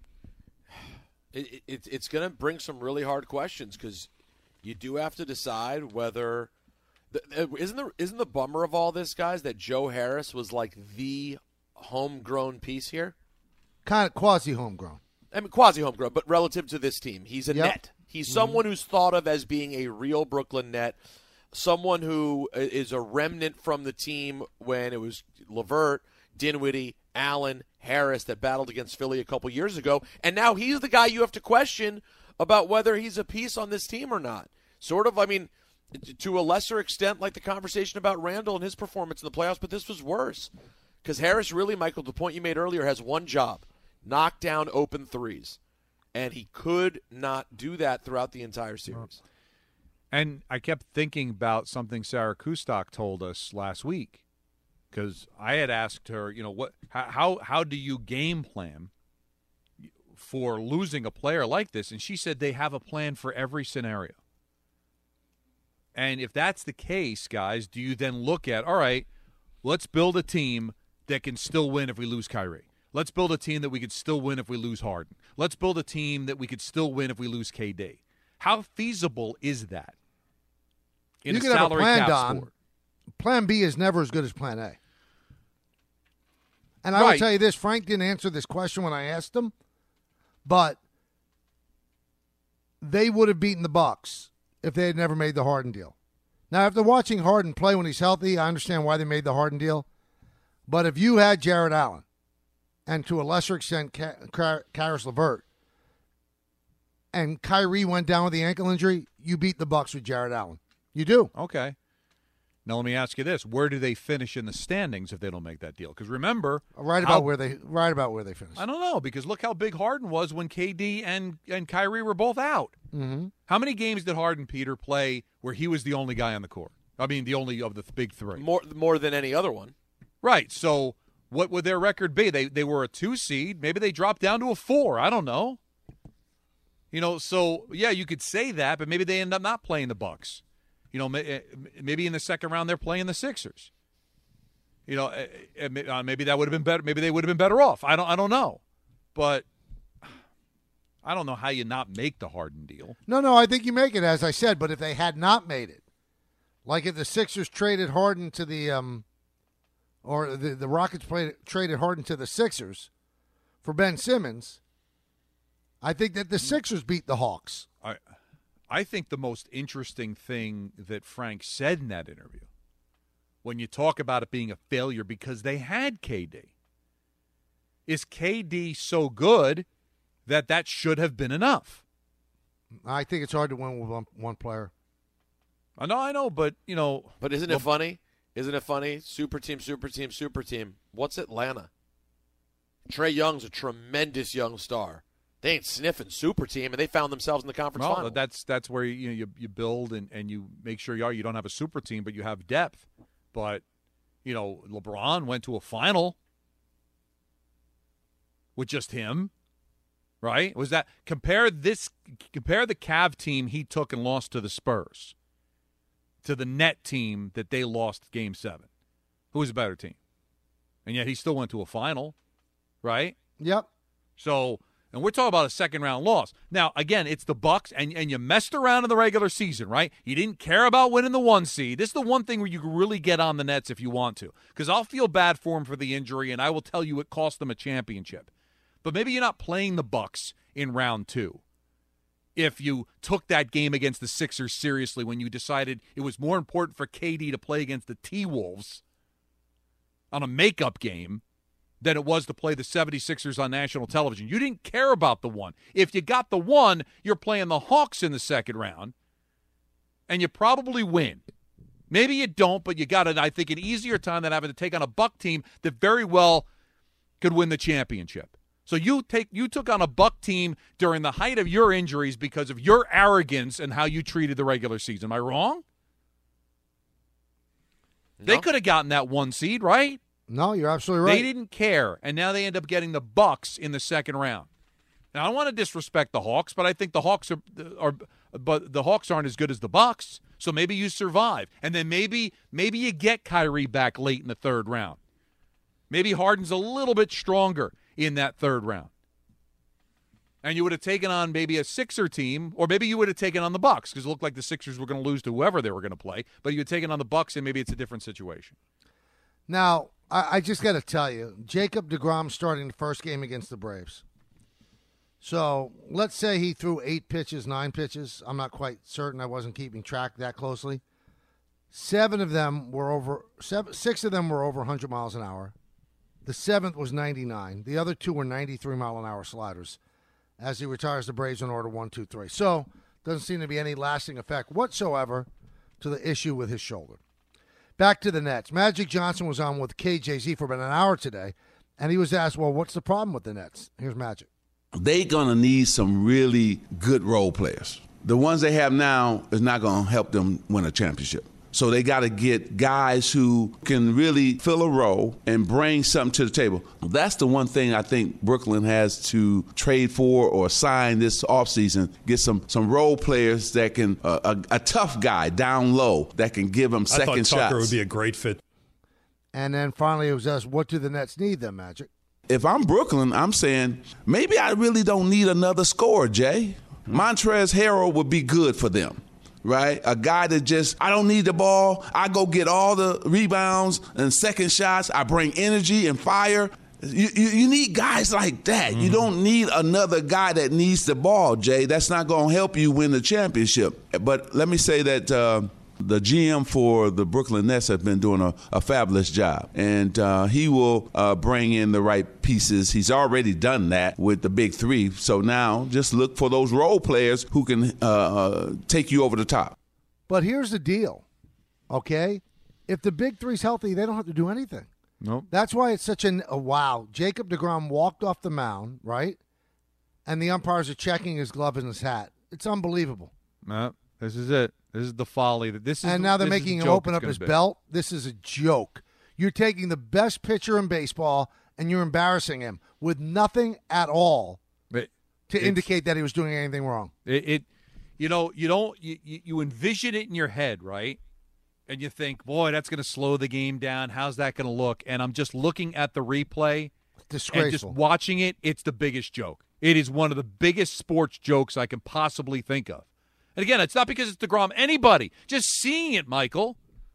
C: It, it, it's going to bring some really hard questions, because you do have to decide whether The, isn't the isn't the bummer of all this, guys, that Joe Harris was like the homegrown piece here?
B: Kind of quasi-homegrown.
C: I mean, quasi-homegrown, but relative to this team, he's a
B: Yep.
C: net. He's someone who's thought of as being a real Brooklyn net, someone who is a remnant from the team when it was LeVert, Dinwiddie, Allen, Harris that battled against Philly a couple years ago, and now he's the guy you have to question about whether he's a piece on this team or not. Sort of, I mean, to a lesser extent, like the conversation about Randall and his performance in the playoffs, but this was worse. Because Harris really, Michael, the point you made earlier, has one job, knock down open threes. And he could not do that throughout the entire series.
J: And I kept thinking about something Sarah Kustok told us last week, because I had asked her, you know, what, how how do you game plan for losing a player like this? And she said they have a plan for every scenario. And if that's the case, guys, do you then look at, all right, let's build a team that can still win if we lose Kyrie. Let's build a team that we could still win if we lose Harden. Let's build a team that we could still win if we lose K D. How feasible is that in
B: you
J: a
B: can have a
J: salary
B: plan,
J: cap
B: Don.
J: sport?
B: Plan B is never as good as Plan A. And I
J: Right.
B: will tell you this, Frank didn't answer this question when I asked him, but they would have beaten the Bucks if they had never made the Harden deal. Now, after watching Harden play when he's healthy, I understand why they made the Harden deal. But if you had Jared Allen, and to a lesser extent, Karis LeVert, and Kyrie went down with the ankle injury, you beat the Bucks with Jared Allen. You do.
J: Okay. Now let me ask you this: where do they finish in the standings if they don't make that deal? Because remember,
B: right about
J: how,
B: where they right about where they finished.
J: I don't know, because look how big Harden was when K D and and Kyrie were both out.
B: Mm-hmm.
J: How many games did Harden, Peter, play where he was the only guy on the court? I mean, the only of the big three.
C: More more than any other one.
J: Right. So what would their record be? They they were a two seed. Maybe they dropped down to a four. I don't know. You know, so yeah, you could say that, but maybe they end up not playing the Bucks. You know, maybe in the second round they're playing the Sixers. You know, maybe that would have been better. Maybe they would have been better off. I don't. I don't know, but I don't know how you not make the Harden deal.
B: No, no, I think you make it, as I said. But if they had not made it, like if the Sixers traded Harden to the, um, or the the Rockets played, traded Harden to the Sixers for Ben Simmons, I think that the Sixers beat the Hawks.
J: I, I think the most interesting thing that Frank said in that interview, when you talk about it being a failure because they had K D, is K D so good that that should have been enough?
B: I think it's hard to win with one, one player.
J: I know, I know, but, you know.
C: But isn't it funny? Isn't it funny? Super team, super team, super team. What's Atlanta? Trae Young's a tremendous young star. They ain't sniffing super team, and they found themselves in the conference
J: well,
C: final.
J: That's that's where you know, you you build and, and you make sure you are. You don't have a super team, but you have depth. But, you know, LeBron went to a final with just him, right? Was that compare this compare the Cavs team he took and lost to the Spurs to the Net team that they lost Game Seven? Who was a better team? And yet he still went to a final, right?
B: Yep.
J: So. And we're talking about a second-round loss. Now, again, it's the Bucks, and, and you messed around in the regular season, right? You didn't care about winning the one seed. This is the one thing where you can really get on the Nets if you want to, because I'll feel bad for them for the injury, and I will tell you it cost them a championship. But maybe you're not playing the Bucks in round two if you took that game against the Sixers seriously when you decided it was more important for K D to play against the T-Wolves on a makeup game than it was to play the seventy-sixers on national television. You didn't care about the one. If you got the one, you're playing the Hawks in the second round, and you probably win. Maybe you don't, but you got, an, I think, an easier time than having to take on a Buck team that very well could win the championship. So you take you took on a Buck team during the height of your injuries because of your arrogance and how you treated the regular season. Am I wrong? No. They could have gotten that one seed, right?
B: No, you're absolutely right.
J: They didn't care, and now they end up getting the Bucks in the second round. Now, I don't want to disrespect the Hawks, but I think the Hawks are, are, but the Hawks aren't as good as the Bucks. So maybe you survive, and then maybe maybe you get Kyrie back late in the third round. Maybe Harden's a little bit stronger in that third round,
E: and you would have taken on maybe a Sixer team, or maybe you would have taken on the Bucks because it looked like the Sixers were going to lose to whoever they were going to play, but you had taken on the Bucks, and maybe it's a different situation.
B: Now, I, I just got to tell you, Jacob deGrom starting the first game against the Braves. So let's say he threw eight pitches, nine pitches. I'm not quite certain. I wasn't keeping track that closely. Seven of them were over seven, six of them were over one hundred miles an hour. The seventh was ninety-nine. The other two were ninety-three mile an hour sliders as he retires the Braves in order one, two, three. So doesn't seem to be any lasting effect whatsoever to the issue with his shoulder. Back to the Nets. Magic Johnson was on with K J Z for about an hour today, and he was asked, well, what's the problem with the Nets? Here's Magic.
F: They're going to need some really good role players. The ones they have now is not going to help them win a championship. So they got to get guys who can really fill a role and bring something to the table. That's the one thing I think Brooklyn has to trade for or sign this offseason. Get some some role players that can, uh, a, a tough guy down low that can give them second
N: I thought
F: shots.
N: Tucker would be a great fit.
B: And then finally it was asked, what do the Nets need then, Magic?
F: If I'm Brooklyn, I'm saying maybe I really don't need another scorer, Jay. Montrezl Harrell would be good for them, right? A guy that just, I don't need the ball. I go get all the rebounds and second shots. I bring energy and fire. You, you, you need guys like that. Mm-hmm. You don't need another guy that needs the ball, Jay. That's not going to help you win the championship. But let me say that uh, the G M for the Brooklyn Nets have been doing a, a fabulous job, and uh, he will uh, bring in the right pieces. He's already done that with the big three, so now just look for those role players who can uh, uh, take you over the top.
B: But here's the deal, okay? If the big three's healthy, they don't have to do anything.
E: Nope.
B: That's why it's such an, a wow. Jacob deGrom walked off the mound, right? And the umpires are checking his glove and his hat. It's unbelievable.
E: No, this is it. This is the folly. That this is.
B: And now they're
E: this is
B: making
E: the
B: him
E: joke
B: open
E: it's
B: up
E: gonna
B: his
E: be.
B: belt. This is a joke. You're taking the best pitcher in baseball and you're embarrassing him with nothing at all
E: But
B: to
E: it's-
B: indicate that he was doing anything wrong.
E: It, it you know, you don't you, you you envision it in your head, right? And you think, boy, that's going to slow the game down. How's that going to look? And I'm just looking at the replay
B: Disgraceful.
E: and just watching it. It's the biggest joke. It is one of the biggest sports jokes I can possibly think of. And again, it's not because it's DeGrom. Anybody just seeing it, Michael.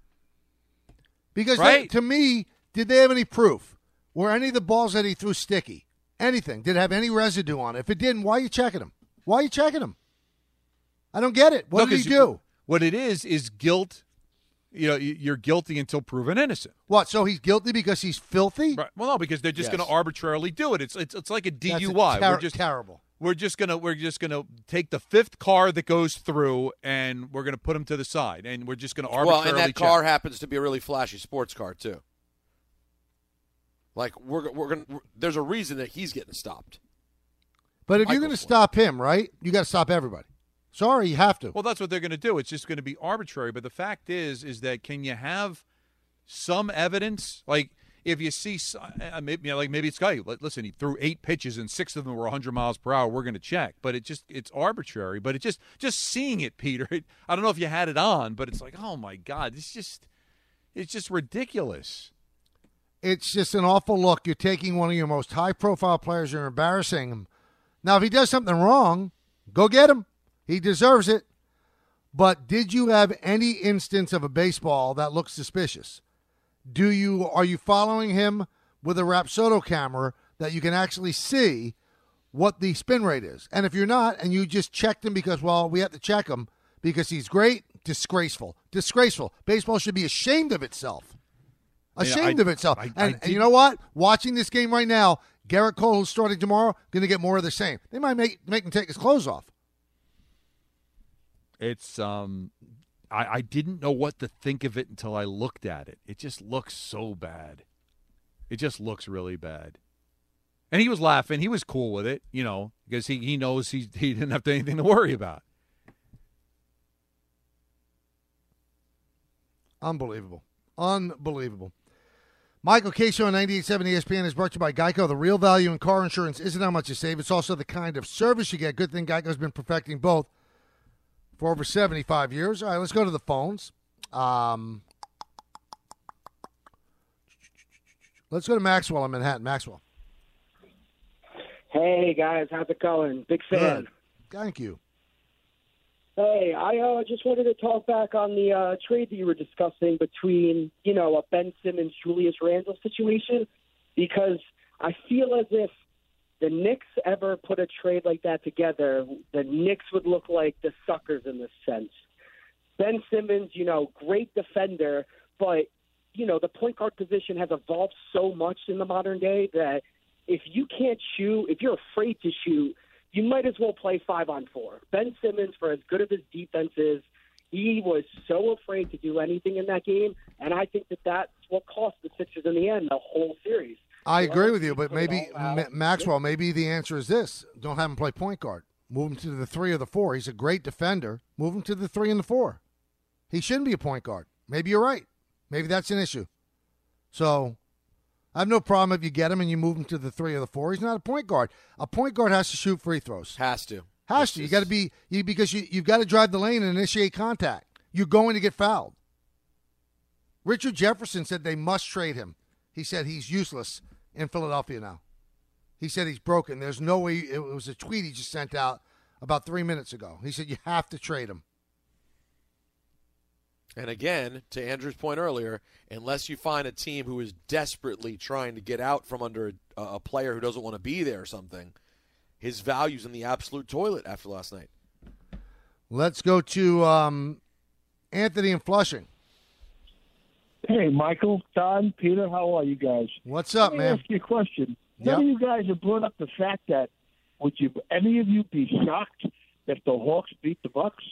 B: Because
E: Right.
B: they, to me, did they have any proof? Were any of the balls that he threw sticky? Anything? Did it have any residue on it? If it didn't, why are you checking him? Why are you checking him? I don't get it. What
E: No,
B: did he
E: 'cause
B: do?
E: What it is is guilt. You know, you- you're guilty until proven innocent.
B: What? So he's guilty because he's filthy?
E: Right. Well, no, because they're just
B: Yes.
E: going to arbitrarily do it. It's it's it's like a D U I.
B: That's a ter-
E: we're just
B: terrible.
E: We're just gonna we're just gonna take the fifth car that goes through, and we're gonna put him to the side, and we're just gonna
C: Well,
E: arbitrarily.
C: and that
E: check.
C: car happens to be a really flashy sports car too. Like we're we're gonna. We're, there's a reason that he's getting stopped.
B: But if you're
C: Michael's
B: going to
C: point.
B: stop him, right, you got to stop everybody. Sorry, you have to.
E: Well, that's what they're going to do. It's just going to be arbitrary. But the fact is, is that can you have some evidence? Like if you see, s- uh, maybe, you know, like maybe it's guy. Listen, he threw eight pitches and six of them were one hundred miles per hour. We're going to check, but it just it's arbitrary. But it just just seeing it, Peter. It, I don't know if you had it on, but it's like, oh my God, it's just it's just ridiculous.
B: It's just an awful look. You're taking one of your most high-profile players. You're embarrassing him. Now, if he does something wrong, go get him. He deserves it. But did you have any instance of a baseball that looks suspicious? Do you are you following him with a Rapsodo camera that you can actually see what the spin rate is? And if you're not, and you just checked him because, well, we have to check him because he's great, disgraceful. Disgraceful. Baseball should be ashamed of itself. Ashamed
E: I-
B: of itself.
E: I- I
B: and, and
E: did-
B: you know what? Watching this game right now, Garrett Cole, who's starting tomorrow, going to get more of the same. They might make make him take his clothes off.
E: It's um, I, I didn't know what to think of it until I looked at it. It just looks so bad. It just looks really bad. And he was laughing. He was cool with it, you know, because he, he knows he he didn't have anything to worry about.
B: Unbelievable. Unbelievable. Michael K. Show on ninety-eight point seven E S P N is brought to you by Geico. The real value in car insurance isn't how much you save. It's also the kind of service you get. Good thing Geico's been perfecting both for over seventy-five years. All right, let's go to the phones. Um, let's go to Maxwell in Manhattan. Maxwell.
R: Hey, Hey, guys. How's it going? Big fan.
B: Good. Thank you.
R: Hey, I uh, just wanted to talk back on the uh, trade that you were discussing between, you know, a Ben Simmons, Julius Randle situation, because I feel as if the Knicks ever put a trade like that together, the Knicks would look like the suckers in this sense. Ben Simmons, you know, great defender, but, you know, the point guard position has evolved so much in the modern day that if you can't shoot, if you're afraid to shoot, you might as well play five on four. Ben Simmons, for as good as his defense is, he was so afraid to do anything in that game, and I think that that's what cost the Sixers in the end, the whole series.
B: I agree with you, but maybe, Ma- Maxwell, maybe the answer is this. Don't have him play point guard. Move him to the three or the four. He's a great defender. Move him to the three and the four. He shouldn't be a point guard. Maybe you're right. Maybe that's an issue. So I have no problem if you get him and you move him to the three or the four. He's not a point guard. A point guard has to shoot free throws.
C: Has to.
B: Has to. You got to be you because you you've got to drive the lane and initiate contact. You're going to get fouled. Richard Jefferson said they must trade him. He said he's useless in Philadelphia now. He said he's broken. There's no way. It was a tweet he just sent out about three minutes ago. He said you have to trade him.
C: And again, to Andrew's point earlier, unless you find a team who is desperately trying to get out from under a, a player who doesn't want to be there or something, his value's in the absolute toilet after last night.
B: Let's go to um, Anthony in Flushing.
T: Hey, Michael, Don, Peter, how are you guys?
B: What's up,
T: Let me
B: man?
T: ask you a question.
B: Yep.
T: None of you guys have brought up the fact that would you any of you be shocked if the Hawks beat the Bucks?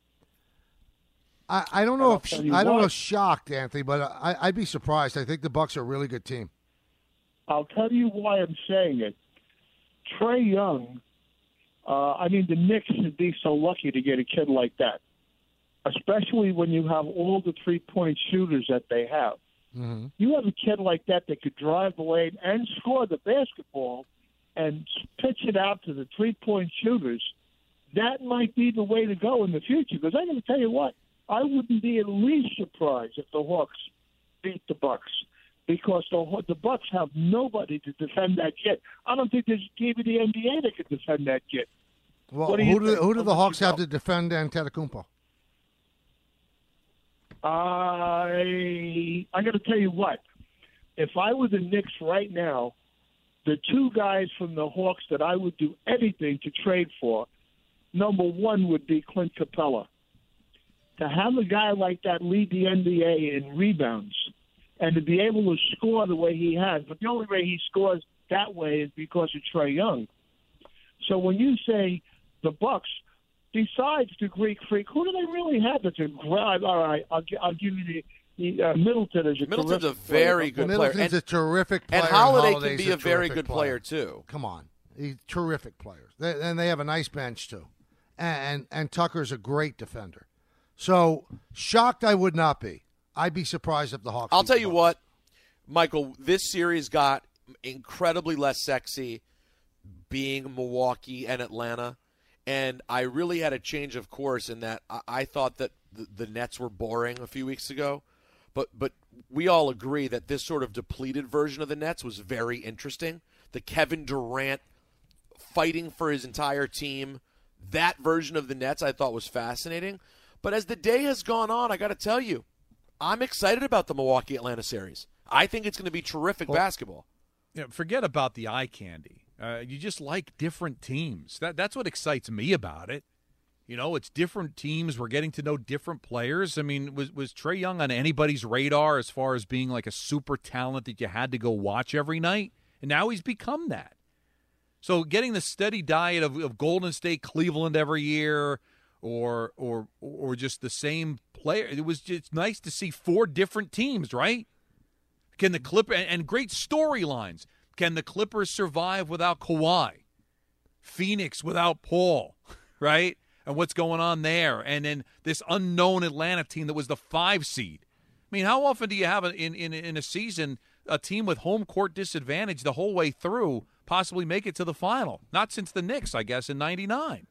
B: I, I don't know
T: I'll
B: if
T: tell you
B: I don't
T: what.
B: know shocked, Anthony, but I, I'd be surprised. I think the Bucks are a really good team.
T: I'll tell you why I'm saying it. Trey Young, uh, I mean, the Knicks should be so lucky to get a kid like that, especially when you have all the three-point shooters that they have.
B: Mm-hmm.
T: You have a kid like that that could drive the lane and score the basketball and pitch it out to the three-point shooters. That might be the way to go in the future, because I'm going to tell you what, I wouldn't be at least surprised if the Hawks beat the Bucks, because the the Bucks have nobody to defend that kid. I don't think there's a team in the N B A that could defend that kid.
B: Well,
T: What do
B: who
T: you
B: do
T: think?
B: who do the
T: I'll let
B: Hawks
T: you
B: have
T: go.
B: to defend Antetokounmpo?
T: I I got to tell you what. If I were the Knicks right now, the two guys from the Hawks that I would do anything to trade for, number one would be Clint Capella. To have a guy like that lead the N B A in rebounds and to be able to score the way he has, but the only way he scores that way is because of Trae Young. So when you say the Bucks, besides the Greek Freak, who do they really have that's a grab? All right, I'll, gi- I'll give you the, the uh, Middleton is a
C: Middleton's a
T: terrific
C: very
T: player.
C: good player.
B: Middleton's
C: And-
B: a terrific player.
C: and Holiday can
B: Holiday's
C: be a very
B: terrific
C: good player, too.
B: Come on, he's terrific players. They, and they have a nice bench too, and, and and Tucker's a great defender. So shocked I would not be. I'd be surprised if the Hawks.
C: I'll
B: beat
C: tell
B: the
C: you
B: Bucks.
C: what, Michael, this series got incredibly less sexy being Milwaukee and Atlanta. And I really had a change of course in that I, I thought that the, the Nets were boring a few weeks ago. But but we all agree that this sort of depleted version of the Nets was very interesting. The Kevin Durant fighting for his entire team, that version of the Nets I thought was fascinating. But as the day has gone on, I got to tell you, I'm excited about the Milwaukee-Atlanta series. I think it's going to be terrific
J: Well,
C: basketball.
J: You know, forget about the eye candy. Uh, you just like different teams. That That's what excites me about it. You know, it's different teams. We're getting to know different players. I mean, was was Trae Young on anybody's radar as far as being like a super talent that you had to go watch every night? And now he's become that. So getting the steady diet of, of Golden State, Cleveland every year, or or or just the same player, it was just nice to see four different teams, right? Can the Clipper and, and great storylines. Can the Clippers survive without Kawhi? Phoenix without Paul, right? And what's going on there? And then this unknown Atlanta team that was the five seed. I mean, how often do you have in, in, in a season a team with home court disadvantage the whole way through possibly make it to the final? Not since the Knicks, I guess, in ninety-nine.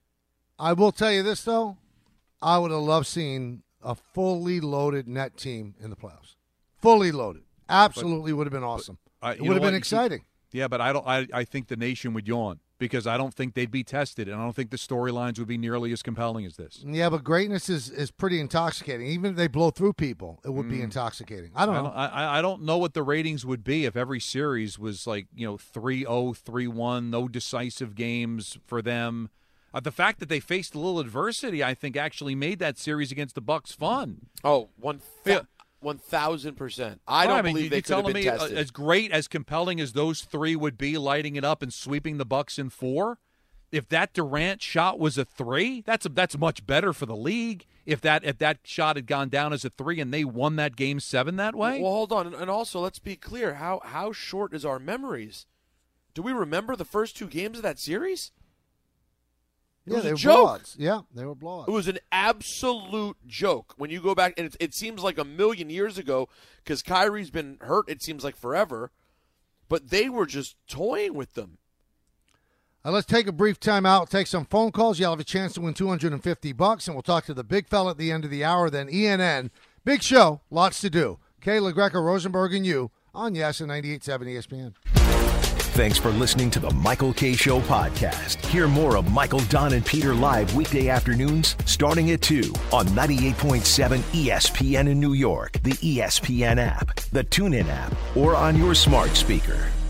B: I will tell you this, though. I would have loved seeing a fully loaded net team in the playoffs. Fully loaded. Absolutely would have been awesome.
J: Uh,
B: it
J: you
B: would
J: know
B: have
J: what?
B: been
J: You
B: exciting.
J: keep- Yeah, but I don't. I, I think the nation would yawn because I don't think they'd be tested, and I don't think the storylines would be nearly as compelling as this.
B: Yeah, but greatness is, is pretty intoxicating. Even if they blow through people, it would mm. be intoxicating. I don't know.
J: I don't, I, I don't know what the ratings would be if every series was like, you know, three oh, three one, no decisive games for them. Uh, the fact that they faced a little adversity, I think, actually made that series against the Bucks fun.
C: Oh, one th- one thousand percent. I don't
J: I mean,
C: believe
J: you,
C: they could have been
J: me,
C: tested.
J: As great, as compelling as those three would be, lighting it up and sweeping the Bucks in four, if that Durant shot was a three, that's a, that's much better for the league. If that if that shot had gone down as a three and they won that game seven that way.
C: Well, hold on, and also let's be clear: how how short is our memories? Do we remember the first two games of that series? It
B: yeah,
C: was
B: they
C: a
B: were
C: joke.
B: blowouts. Yeah, they were blowouts.
C: It was an absolute joke. When you go back, and it, it seems like a million years ago because Kyrie's been hurt, it seems like forever. But they were just toying with them.
B: Uh, let's take a brief time out, take some phone calls. You'll have a chance to win two hundred fifty bucks, and we'll talk to the big fella at the end of the hour, then E N N. Big show, lots to do. Kay LaGreca, Rosenberg, and you on Yes and ninety-eight point seven E S P N.
A: Thanks for listening to the Michael Kay Show podcast. Hear more of Michael, Don, and Peter live weekday afternoons starting at two on ninety-eight point seven E S P N in New York, the E S P N app, the TuneIn app, or on your smart speaker.